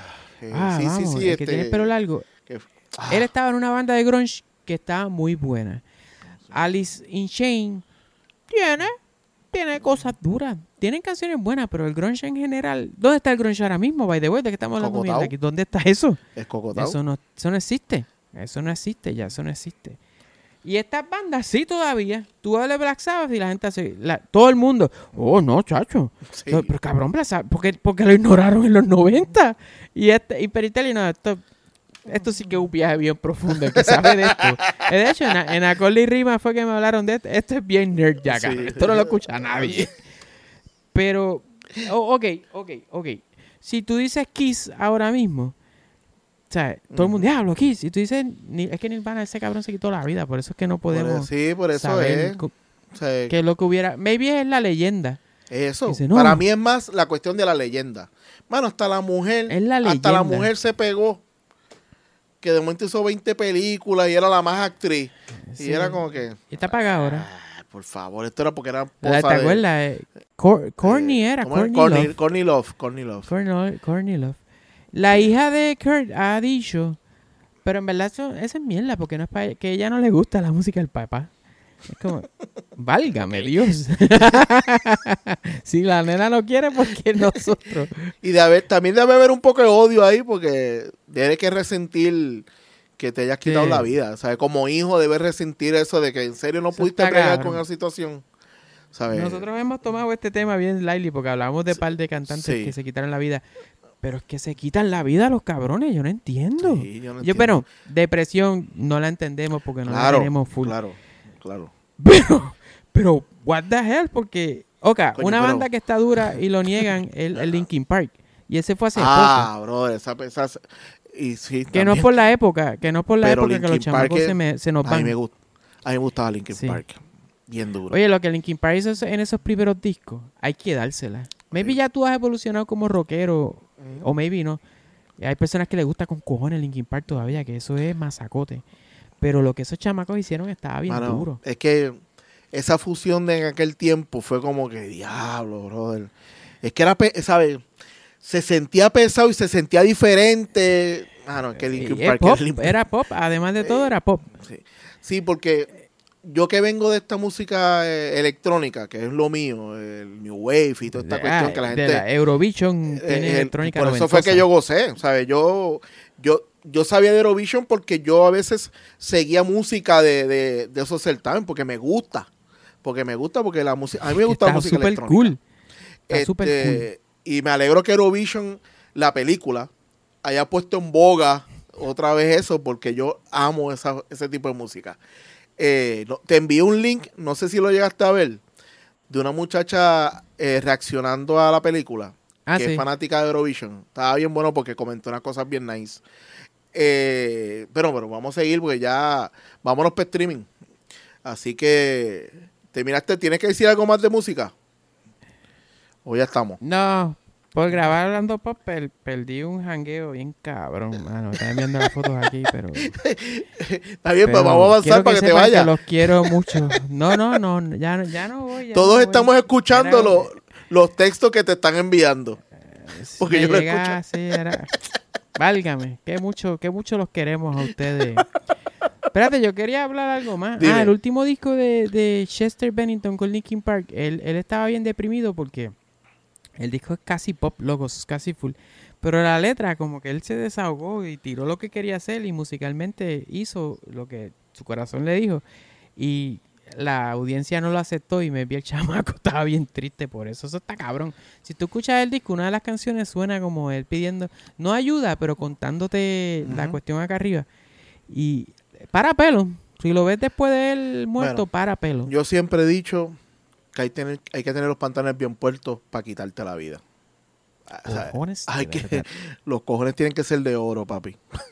el que tiene el pelo largo. Él estaba en una banda de grunge que estaba muy buena. Alice in Chains tiene tiene cosas duras. Tienen canciones buenas, pero el grunge en general... ¿Dónde está el grunge ahora mismo, by the way? ¿De qué estamos hablando? Cocotao. Mierda? ¿Dónde está eso? Es cocotao. Eso no existe. Eso no existe ya, eso no existe. Y estas bandas sí todavía. Tú hablas de Black Sabbath y la gente hace... todo el mundo... Oh, no, chacho. Sí. No, pero cabrón, Black Sabbath, porque lo ignoraron en los 90. Y Peritelli, no, esto sí que es un viaje bien profundo, el que sabe de esto. De hecho, en Acorde y Rima fue que me hablaron de esto. Esto es bien nerd ya, cabrón. Sí. Esto no lo escucha nadie. Pero, ok. Si tú dices Kiss ahora mismo, o sea, todo el mundo, diablo, Kiss. Y tú dices, es que Nirvana, ese cabrón se quitó la vida. Por eso es que no podemos Por eso saber es. O sea, que lo que hubiera... Maybe es la leyenda. eso. Dice, no. Para mí es más la cuestión de la leyenda. Mano, hasta la mujer... Es la hasta leyenda. la mujer se pegó. Que de momento hizo 20 películas y era la más actriz. Sí. Y era como que... Y está apagada ahora. Por favor, esto era porque era ¿Te acuerdas? Corny era. Courtney Love. Courtney Love. La hija de Kurt ha dicho, pero en verdad eso es mierda, porque no es para que ella no le gusta la música del papá. Es como, válgame Dios. Si la nena no quiere, porque nosotros. Y también debe haber un poco de odio ahí, porque debe que resentir que te hayas quitado la vida. ¿Sabes? Como hijo debes resentir eso de que en serio no Eso pudiste está bregar cabrón. con la situación. ¿Sabes? Nosotros hemos tomado este tema bien lightly, porque hablamos de par de cantantes Sí. que se quitaron la vida. Pero es que se quitan la vida los cabrones, yo no entiendo. Sí, yo no entiendo. Pero depresión no la entendemos porque no la tenemos full. Claro. Pero, what the hell, porque, Coño, una pero- banda que está dura y lo niegan, el Linkin Park. Y ese fue hace poco. Bro, esa y sí, Que no es por la época, que los Pero chamacos Linkin Park se nos a mí van. me gustaba Linkin Sí. Park. Bien duro. Oye, lo que Linkin Park hizo en esos primeros discos, hay que dársela. Maybe ya tú has evolucionado como rockero, o maybe no. Hay personas que les gusta con cojones Linkin Park todavía, que eso es masacote. Pero lo que esos chamacos hicieron estaba bien Mano, duro. es que esa fusión de en aquel tiempo fue como que, diablo, brother. Es que era, ¿sabes? Se sentía pesado y se sentía diferente. Es que Linkin Park Pop, es Linkin- era pop, además de todo era pop. Sí, porque yo que vengo de esta música electrónica, que es lo mío, el New Wave y toda esta cuestión que la gente... De la Eurovision tiene electrónica por eso fue que yo gocé, ¿sabes? Yo sabía de Eurovision porque yo a veces seguía música de esos certámenes porque me gusta. Porque la música... A mí me gusta la música súper electrónica. cool. Está súper cool. Y me alegro que Eurovision, la película, haya puesto en boga otra vez eso porque yo amo ese tipo de música. Te envié un link, no sé si lo llegaste a ver, de una muchacha reaccionando a la película, que sí. es fanática de Eurovision. Estaba bien bueno porque comentó unas cosas bien nice. Pero vamos a seguir porque ya vámonos para streaming. Así que ¿tienes que decir algo más de música? ¿O ya estamos? No, por grabar hablando pop perdí un jangueo bien cabrón, mano. Están viendo las fotos aquí, pero... Está bien, pues pero vamos a avanzar quiero para que te sepan vayas. los quiero mucho. No, ya no voy. Todos no estamos voy. escuchando Era- los textos que te están enviando. Porque me yo lo llega, sí, era... Válgame, qué mucho los queremos a ustedes. Espérate, yo quería hablar algo más. Dime. El último disco de Chester Bennington con Linkin Park, él estaba bien deprimido porque el disco es casi pop, logos, casi full. Pero la letra, como que él se desahogó y tiró lo que quería hacer y musicalmente hizo lo que su corazón le dijo. Y la audiencia no lo aceptó y me vi el chamaco, estaba bien triste por eso. Eso está cabrón. Si tú escuchas el disco, una de las canciones suena como él pidiendo, no ayuda, pero contándote la cuestión acá arriba. Y para pelo. Si lo ves después de él muerto, Bueno, para pelo. Yo siempre he dicho que hay que tener los pantalones bien puestos para quitarte la vida. O sea, Cojones, hay de que, verdad. los cojones tienen que ser de oro, papi.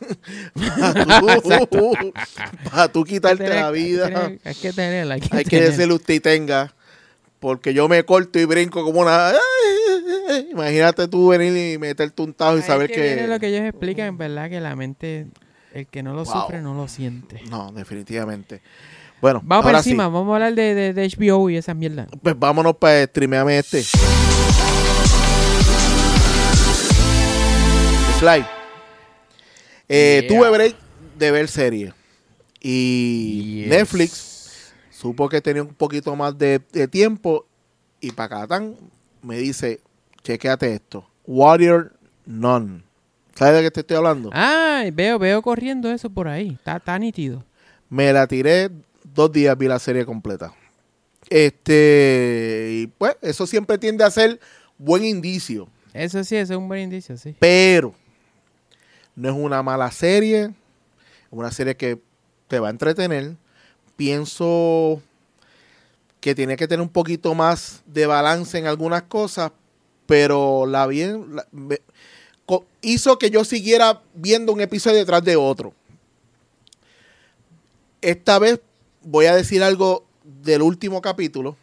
Exacto. Para tú quitarte la vida, Hay que tenerla. hay que decirle usted y tenga. Porque yo me corto y brinco como una... Imagínate tú venir y meterte un tajo y saber que... Viene lo que ellos explican, en verdad, que la mente, el que no lo Wow. sufre, no lo siente. No, definitivamente. Bueno, Vamos por ahora encima, sí. vamos a hablar de HBO y esa mierda. Pues vámonos para streamearme este. Fly. Yeah. Tuve break de ver serie. Y Yes. Netflix supo que tenía un poquito más de tiempo Y Pacatán me dice, chequéate esto, Warrior Nun. ¿Sabes de qué te estoy hablando? Ah, veo corriendo eso por ahí. Está nítido. Me la tiré 2 días, vi la serie completa. Y pues eso siempre tiende a ser buen indicio. Eso sí, eso es un buen indicio, sí. Pero no es una mala serie, es una serie que te va a entretener. Pienso que tiene que tener un poquito más de balance en algunas cosas, pero hizo que yo siguiera viendo un episodio detrás de otro. Esta vez voy a decir algo del último capítulo.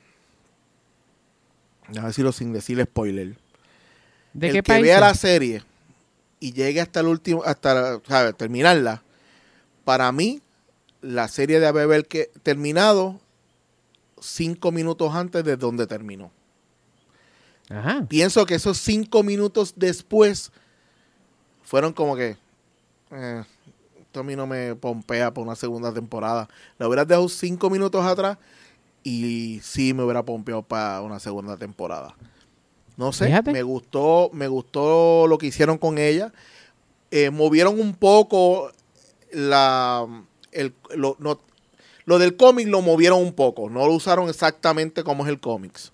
A decirlo sin decir spoiler. ¿De el qué que país? vea la serie y llegue hasta el último, ¿sabes? Terminarla, para mí, la serie debe haber terminado 5 minutos antes de donde terminó. Ajá. Pienso que esos 5 minutos después fueron como que esto a mí no me pompea por una segunda temporada. La hubieras dejado 5 minutos atrás y sí me hubiera pompeado para una segunda temporada. No sé, Fíjate. me gustó lo que hicieron con ella. Movieron un poco lo del cómic, lo movieron un poco. No lo usaron exactamente como es el cómics.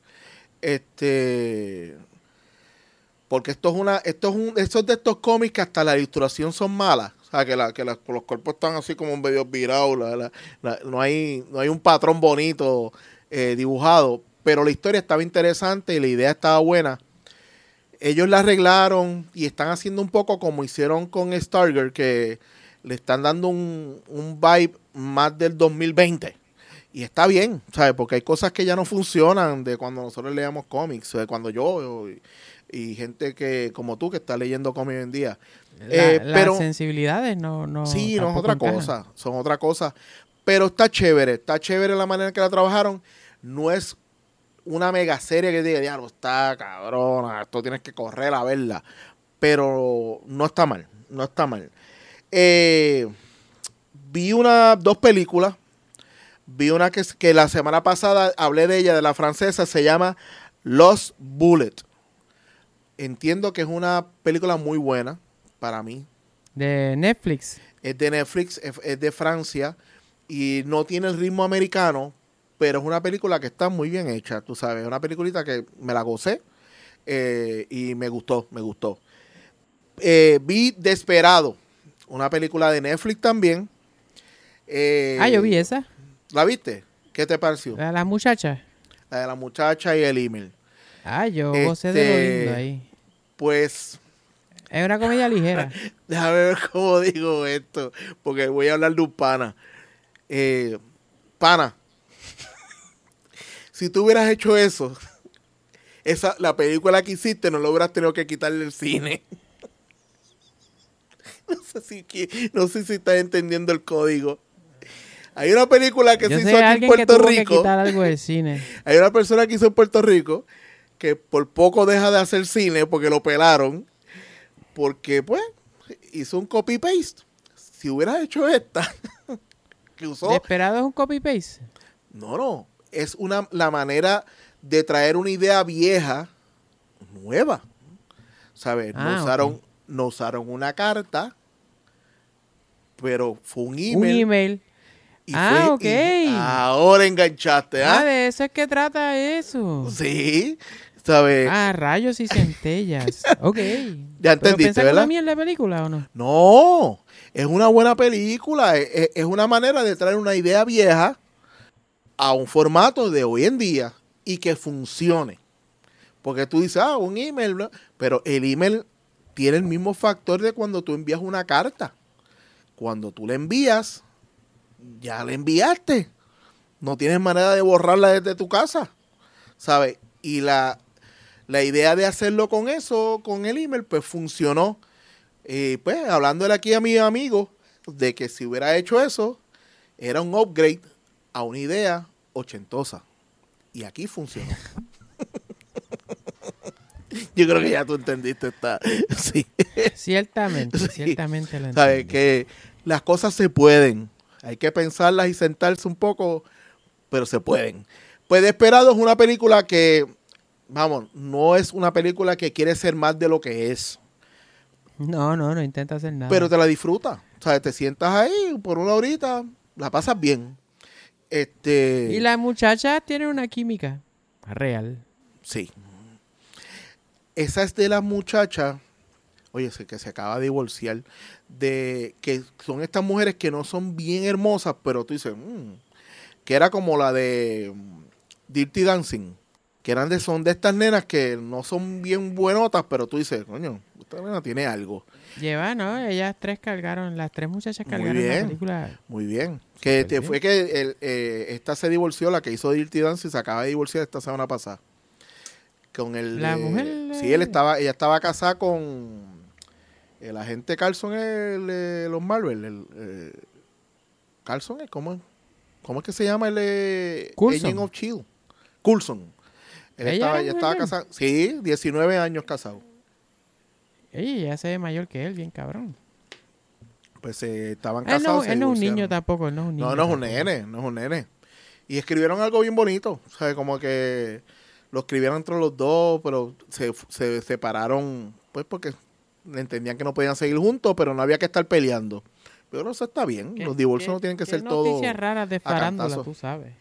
Porque esto es de estos cómics que hasta la ilustración son malas. O sea, que los cuerpos están así como medio virados. No hay un patrón bonito dibujado. Pero la historia estaba interesante y la idea estaba buena. Ellos la arreglaron y están haciendo un poco como hicieron con Stargirl, que le están dando un vibe más del 2020. Y está bien, ¿sabes? Porque hay cosas que ya no funcionan de cuando nosotros leíamos cómics, de cuando yo y gente que como tú que está leyendo cómics hoy en día. Las sensibilidades no sí, no es tampoco otra encajan. cosa, son otra cosa. Pero está chévere la manera en que la trabajaron. No es una mega serie que diga, diablo, está cabrona, esto tienes que correr a verla. Pero no está mal. Vi 2 películas. Vi una que la semana pasada hablé de ella, de la francesa, se llama Lost Bullet. Entiendo que es una película muy buena para mí. De Netflix. Es de Netflix, es de Francia y no tiene el ritmo americano, pero es una película que está muy bien hecha, tú sabes. Es una peliculita que me la gocé y me gustó. Vi Desperado, una película de Netflix también. Yo vi esa. ¿La viste? ¿Qué te pareció? La muchacha. La de la muchacha y el email. Yo gocé de lo lindo ahí. Pues, Es una comedia ligera. déjame ver cómo digo esto, porque voy a hablar de un pana. Pana, si tú hubieras hecho eso, la película que hiciste no lo hubieras tenido que quitarle el cine. No sé si estás entendiendo el código. Hay una película que Yo se sé hizo aquí en alguien que Puerto tuvo que Rico. quitar algo del cine. Hay una persona que hizo en Puerto Rico que por poco deja de hacer cine porque lo pelaron. Porque, pues, hizo un copy-paste. Si hubieras hecho esta, que usó... Desperado es un copy-paste. No. Es la manera de traer una idea vieja nueva. ¿Sabes? Ok. No usaron una carta, pero fue un email. Un email. Y Ok. ahora enganchaste, ¿ah? De eso es que trata eso. Sí, ¿sabes? Rayos y centellas. Ok. Ya entendiste, ¿Pero ¿verdad? una mierda de película o no? No, es una buena película. Es una manera de traer una idea vieja a un formato de hoy en día y que funcione. Porque tú dices, un email, ¿no? Pero el email tiene el mismo factor de cuando tú envías una carta. Cuando tú la envías, ya la enviaste. No tienes manera de borrarla desde tu casa, ¿sabes? Y la idea de hacerlo con eso, con el email, pues funcionó. Pues hablándole aquí a mi amigo de que si hubiera hecho eso, era un upgrade a una idea ochentosa. Y aquí funcionó. Yo creo que ya tú entendiste esta. Sí. Ciertamente Sí. ciertamente lo ¿Sabes? entiendo. Que las cosas se pueden. Hay que pensarlas y sentarse un poco, pero se pueden. Pues Desperado es una película que vamos, no es una película que quiere ser más de lo que es. No intenta hacer nada. Pero te la disfrutas. O sea, te sientas ahí por una horita, la pasas bien. Y la muchacha tiene una química real. Sí. Esa es de las muchachas, oye, que se acaba de divorciar, que son estas mujeres que no son bien hermosas, pero tú dices, que era como la de Dirty Dancing, que son de estas nenas que no son bien buenotas, pero tú dices, coño, esta nena tiene algo. Las tres muchachas cargaron la película. Muy bien. Que fue que esta se divorció, la que hizo Dirty Dancing, se acaba de divorciar esta semana pasada. Con la mujer. Sí, ella estaba casada con el agente Carlson de los Marvel. Carlson, ¿cómo es que se llama el Agent of Shield? Coulson. Ella estaba casada. Sí, 19 años casado. Ella se ve mayor que él, bien cabrón. Pues estaban casados. Él no es un niño tampoco, no es un niño. No es un nene. Y escribieron algo bien bonito. O sea, como que lo escribieron entre los dos, pero se separaron, pues porque entendían que no podían seguir juntos, pero no había que estar peleando. Pero eso está bien. Los divorcios no tienen que ser todo. Noticias raras de farándula, tú sabes.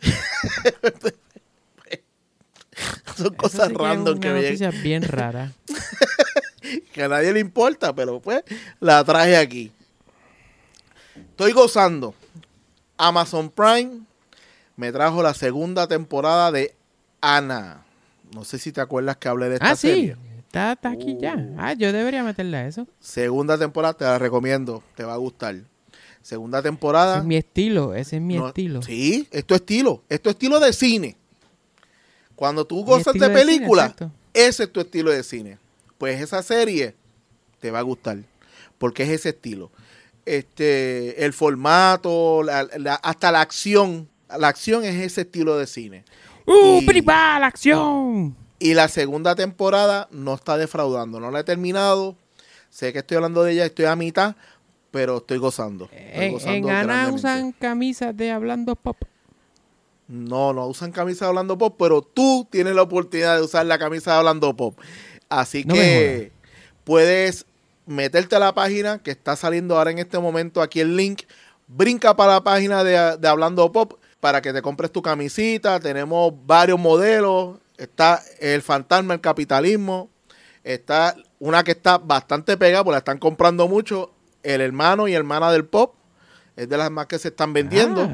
Son cosas random que noticias bien raras. Que a nadie le importa, pero pues la traje aquí. Estoy gozando. Amazon Prime me trajo la segunda temporada de Ana. No sé si te acuerdas que hablé de esta serie. Sí. Está aquí ya. Yo debería meterle a eso. Segunda temporada, te la recomiendo. Te va a gustar. Segunda temporada. Ese es mi estilo. Estilo. Sí, es tu estilo. Es tu estilo de cine. Cuando tú gozas de película, ese es tu estilo de cine. Pues esa serie te va a gustar. Porque es ese estilo. El formato, hasta la acción. La acción es ese estilo de cine. ¡Principal, acción! Y la segunda temporada no está defraudando. No la he terminado. Sé que estoy hablando de ella, estoy a mitad, pero estoy gozando. ¿En Ana usan camisas de Hablando Pop? No usan camisas de Hablando Pop, pero tú tienes la oportunidad de usar la camisa de Hablando Pop. Así que puedes meterte a la página que está saliendo ahora en este momento, aquí el link. Brinca para la página de Hablando Pop para que te compres tu camisita. Tenemos varios modelos. Está el fantasma, el capitalismo. Está una que está bastante pegada, porque la están comprando mucho. El hermano y hermana del pop. Es de las más que se están vendiendo.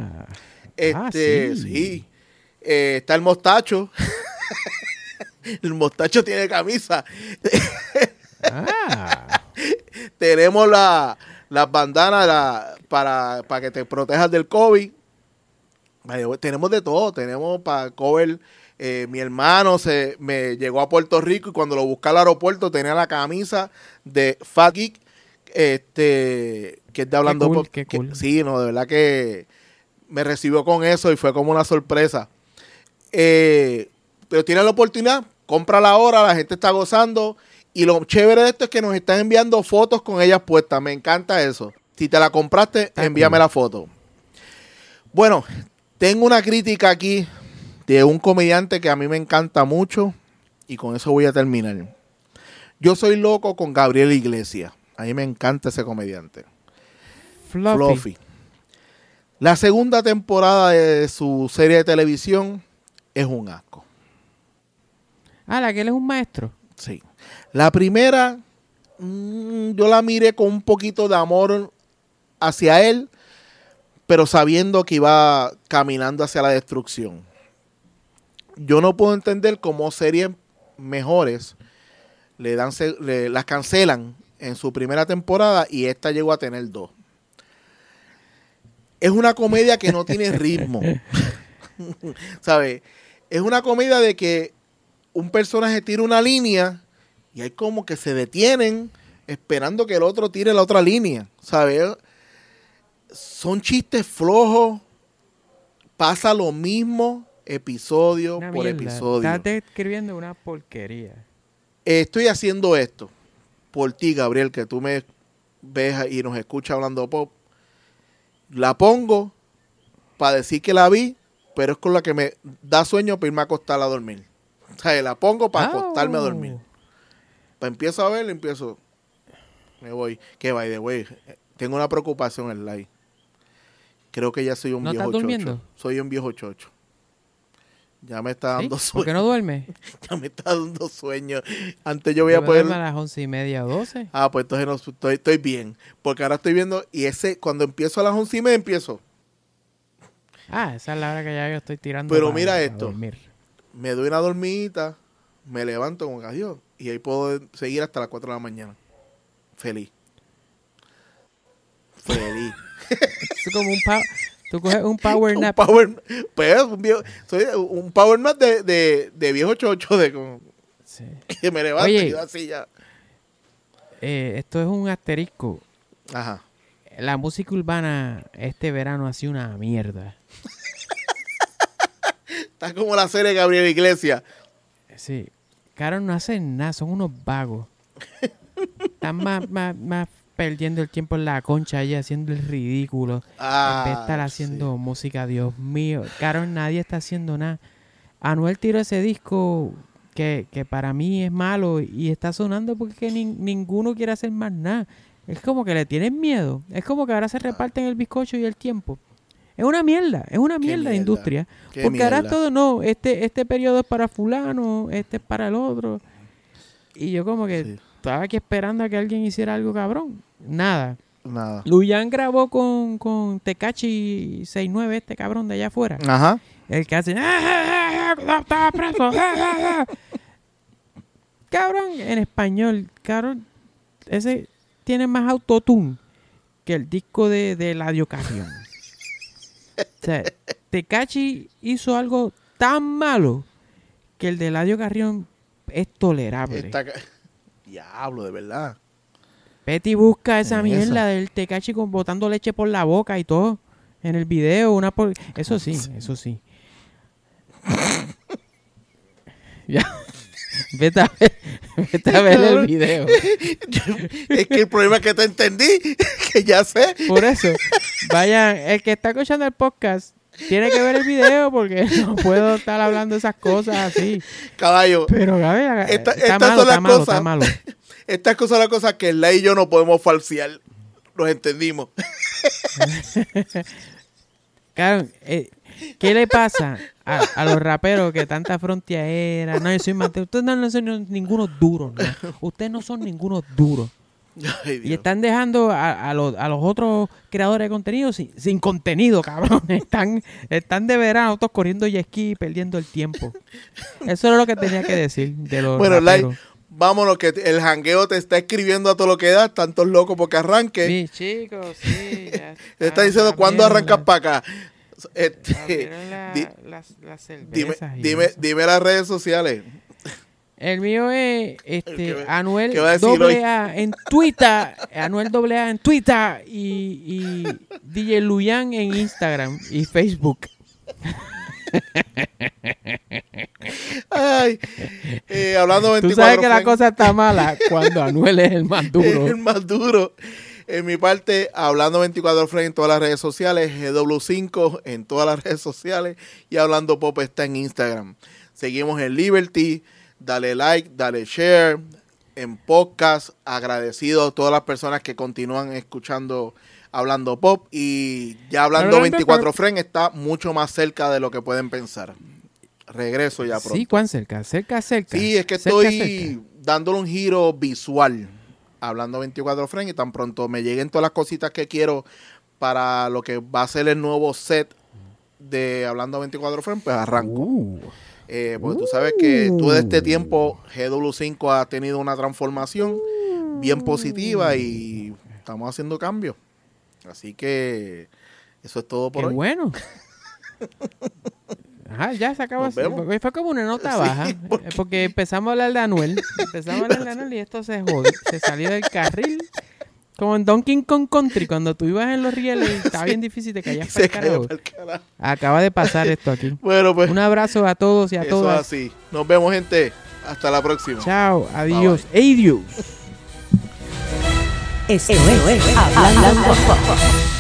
Sí. Está el mostacho. El mostacho tiene camisa. Tenemos las bandanas para que te protejas del COVID. Tenemos de todo. Tenemos para cover. Mi hermano me llegó a Puerto Rico y cuando lo busqué al aeropuerto tenía la camisa de Fat Geek, que es de Hablando Pop. Qué cool. Sí, de verdad que me recibió con eso y fue como una sorpresa. Pero tienes la oportunidad, cómprala ahora, la gente está gozando. Y lo chévere de esto es que nos están enviando fotos con ellas puestas. Me encanta eso. Si te la compraste, envíame la foto. Bueno, tengo una crítica aquí de un comediante que a mí me encanta mucho y con eso voy a terminar. Yo soy loco con Gabriel Iglesias. A mí me encanta ese comediante. Fluffy. La segunda temporada de su serie de televisión es un asco. La que él es un maestro. Sí. La primera, yo la miré con un poquito de amor hacia él, pero sabiendo que iba caminando hacia la destrucción. Yo no puedo entender cómo series mejores las cancelan en su primera temporada y esta llegó a tener 2. Es una comedia que no tiene ritmo. ¿Sabes? Es una comedia de que un personaje tira una línea y hay como que se detienen esperando que el otro tire la otra línea. ¿Sabes? Son chistes flojos. Pasa lo mismo episodio por episodio. Estás describiendo una porquería. Estoy haciendo esto por ti, Gabriel, que tú me ves y nos escuchas Hablando Pop. La pongo para decir que la vi, pero es con la que me da sueño para irme a acostar a dormir. O sea, la pongo para acostarme a dormir. Pues empiezo a ver, me voy. Que by the way, tengo una preocupación en live. Creo que ya soy un viejo chocho. Durmiendo? Soy un viejo chocho. Ya me está dando sueño. ¿Por qué no duerme? Ya me está dando sueño. Antes yo voy a poder... a las 11:30 o 12. Ah, pues entonces no, estoy bien. Porque ahora estoy viendo... Y cuando empiezo a las 11:30 empiezo. Ah, esa es la hora que ya yo estoy tirando. Pero mira esto. Dormir. Me doy una dormidita, me levanto como que adiós. Y ahí puedo seguir hasta las 4 de la mañana. Feliz. Es como tú coges un power nap. Soy un power nap de viejo chocho, de como Sí. que me levanto y yo así ya. Esto es un asterisco. Ajá. La música urbana este verano ha sido una mierda. Está como la serie de Gabriel Iglesias. Sí. Caros no hacen nada, son unos vagos. Están más perdiendo el tiempo en la concha ahí haciendo el ridículo. En vez de estar haciendo música, Dios mío. Caros, nadie está haciendo nada. Anuel tiró ese disco que para mí es malo y está sonando porque ninguno quiere hacer más nada. Es como que le tienen miedo. Es como que ahora se reparten el bizcocho y el tiempo. Es una mierda de industria. Porque ahora todo, no, este periodo es para fulano, este es para el otro. Y yo como que estaba aquí esperando a que alguien hiciera algo cabrón. Nada. Luyan grabó con Tekashi 69, este cabrón de allá afuera. Ajá. El que hace... ¡Estaba preso! Cabrón, en español, cabrón, ese tiene más autotune que el disco de Eladio Carrión. O sea, Tekashi hizo algo tan malo que el de Eladio Carrión es tolerable. Diablo, de verdad. Petty busca esa mierda del Tekashi botando leche por la boca y todo en el video. Eso sí. Ya. Vete a ver el video. Es que el problema es que te entendí, que ya sé. Por eso, vayan, el que está escuchando el podcast tiene que ver el video porque no puedo estar hablando esas cosas así. Caballo. Pero, Gabriel, está malo. Estas cosas son las cosas que Lai y yo no podemos falsear. Los entendimos. Claro, ¿qué le pasa a los raperos que tanta fronteera? No, yo soy Mateo. Ustedes no son ningunos duros, ¿no? Ustedes no son ningunos duros. Ay, y están dejando a los otros creadores de contenido sin contenido, cabrón. Están de verano, todos corriendo jet ski, perdiendo el tiempo. Eso es lo que tenía que decir de los raperos. Vámonos, que el jangueo te está escribiendo a todo lo que da. Tantos locos porque arranque. Sí, chicos, sí. Te está diciendo cuándo arrancas para acá. Dime las redes sociales. El mío es Anuel AA en Twitter. Anuel AA en Twitter y DJ Luyan en Instagram y Facebook. Ay, hablando 24 Tú sabes que la cosa está mala cuando Anuel es el más duro. Es el más duro. En mi parte, Hablando 24 Friends en todas las redes sociales, GW5 en todas las redes sociales y Hablando Pop está en Instagram. Seguimos en Liberty, dale like, dale share, en podcast, agradecido a todas las personas que continúan escuchando Hablando Pop y ya Hablando 24 Friends está mucho más cerca de lo que pueden pensar. Regreso ya pronto. Sí, ¿cuán cerca? Cerca. Sí, es que estoy dándole un giro visual. Hablando 24 Friends y tan pronto me lleguen todas las cositas que quiero para lo que va a ser el nuevo set de Hablando 24 Friends, pues arranco. Porque tú sabes que todo este tiempo GW5 ha tenido una transformación bien positiva y estamos haciendo cambios. Así que eso es todo por hoy. Qué bueno. Ajá, ya se acabó. Fue como una nota baja. Porque empezamos a hablar de Anuel. Y esto se jodió. Se salió del carril. Como en Donkey Kong Country, cuando tú ibas en los rieles y estaba bien difícil de callar para el carajo. Acaba de pasar esto aquí. Bueno, pues. Un abrazo a todos y a todas. Así. Nos vemos, gente. Hasta la próxima. Chao. Adiós. Adiós. Esto es Hablando Pop.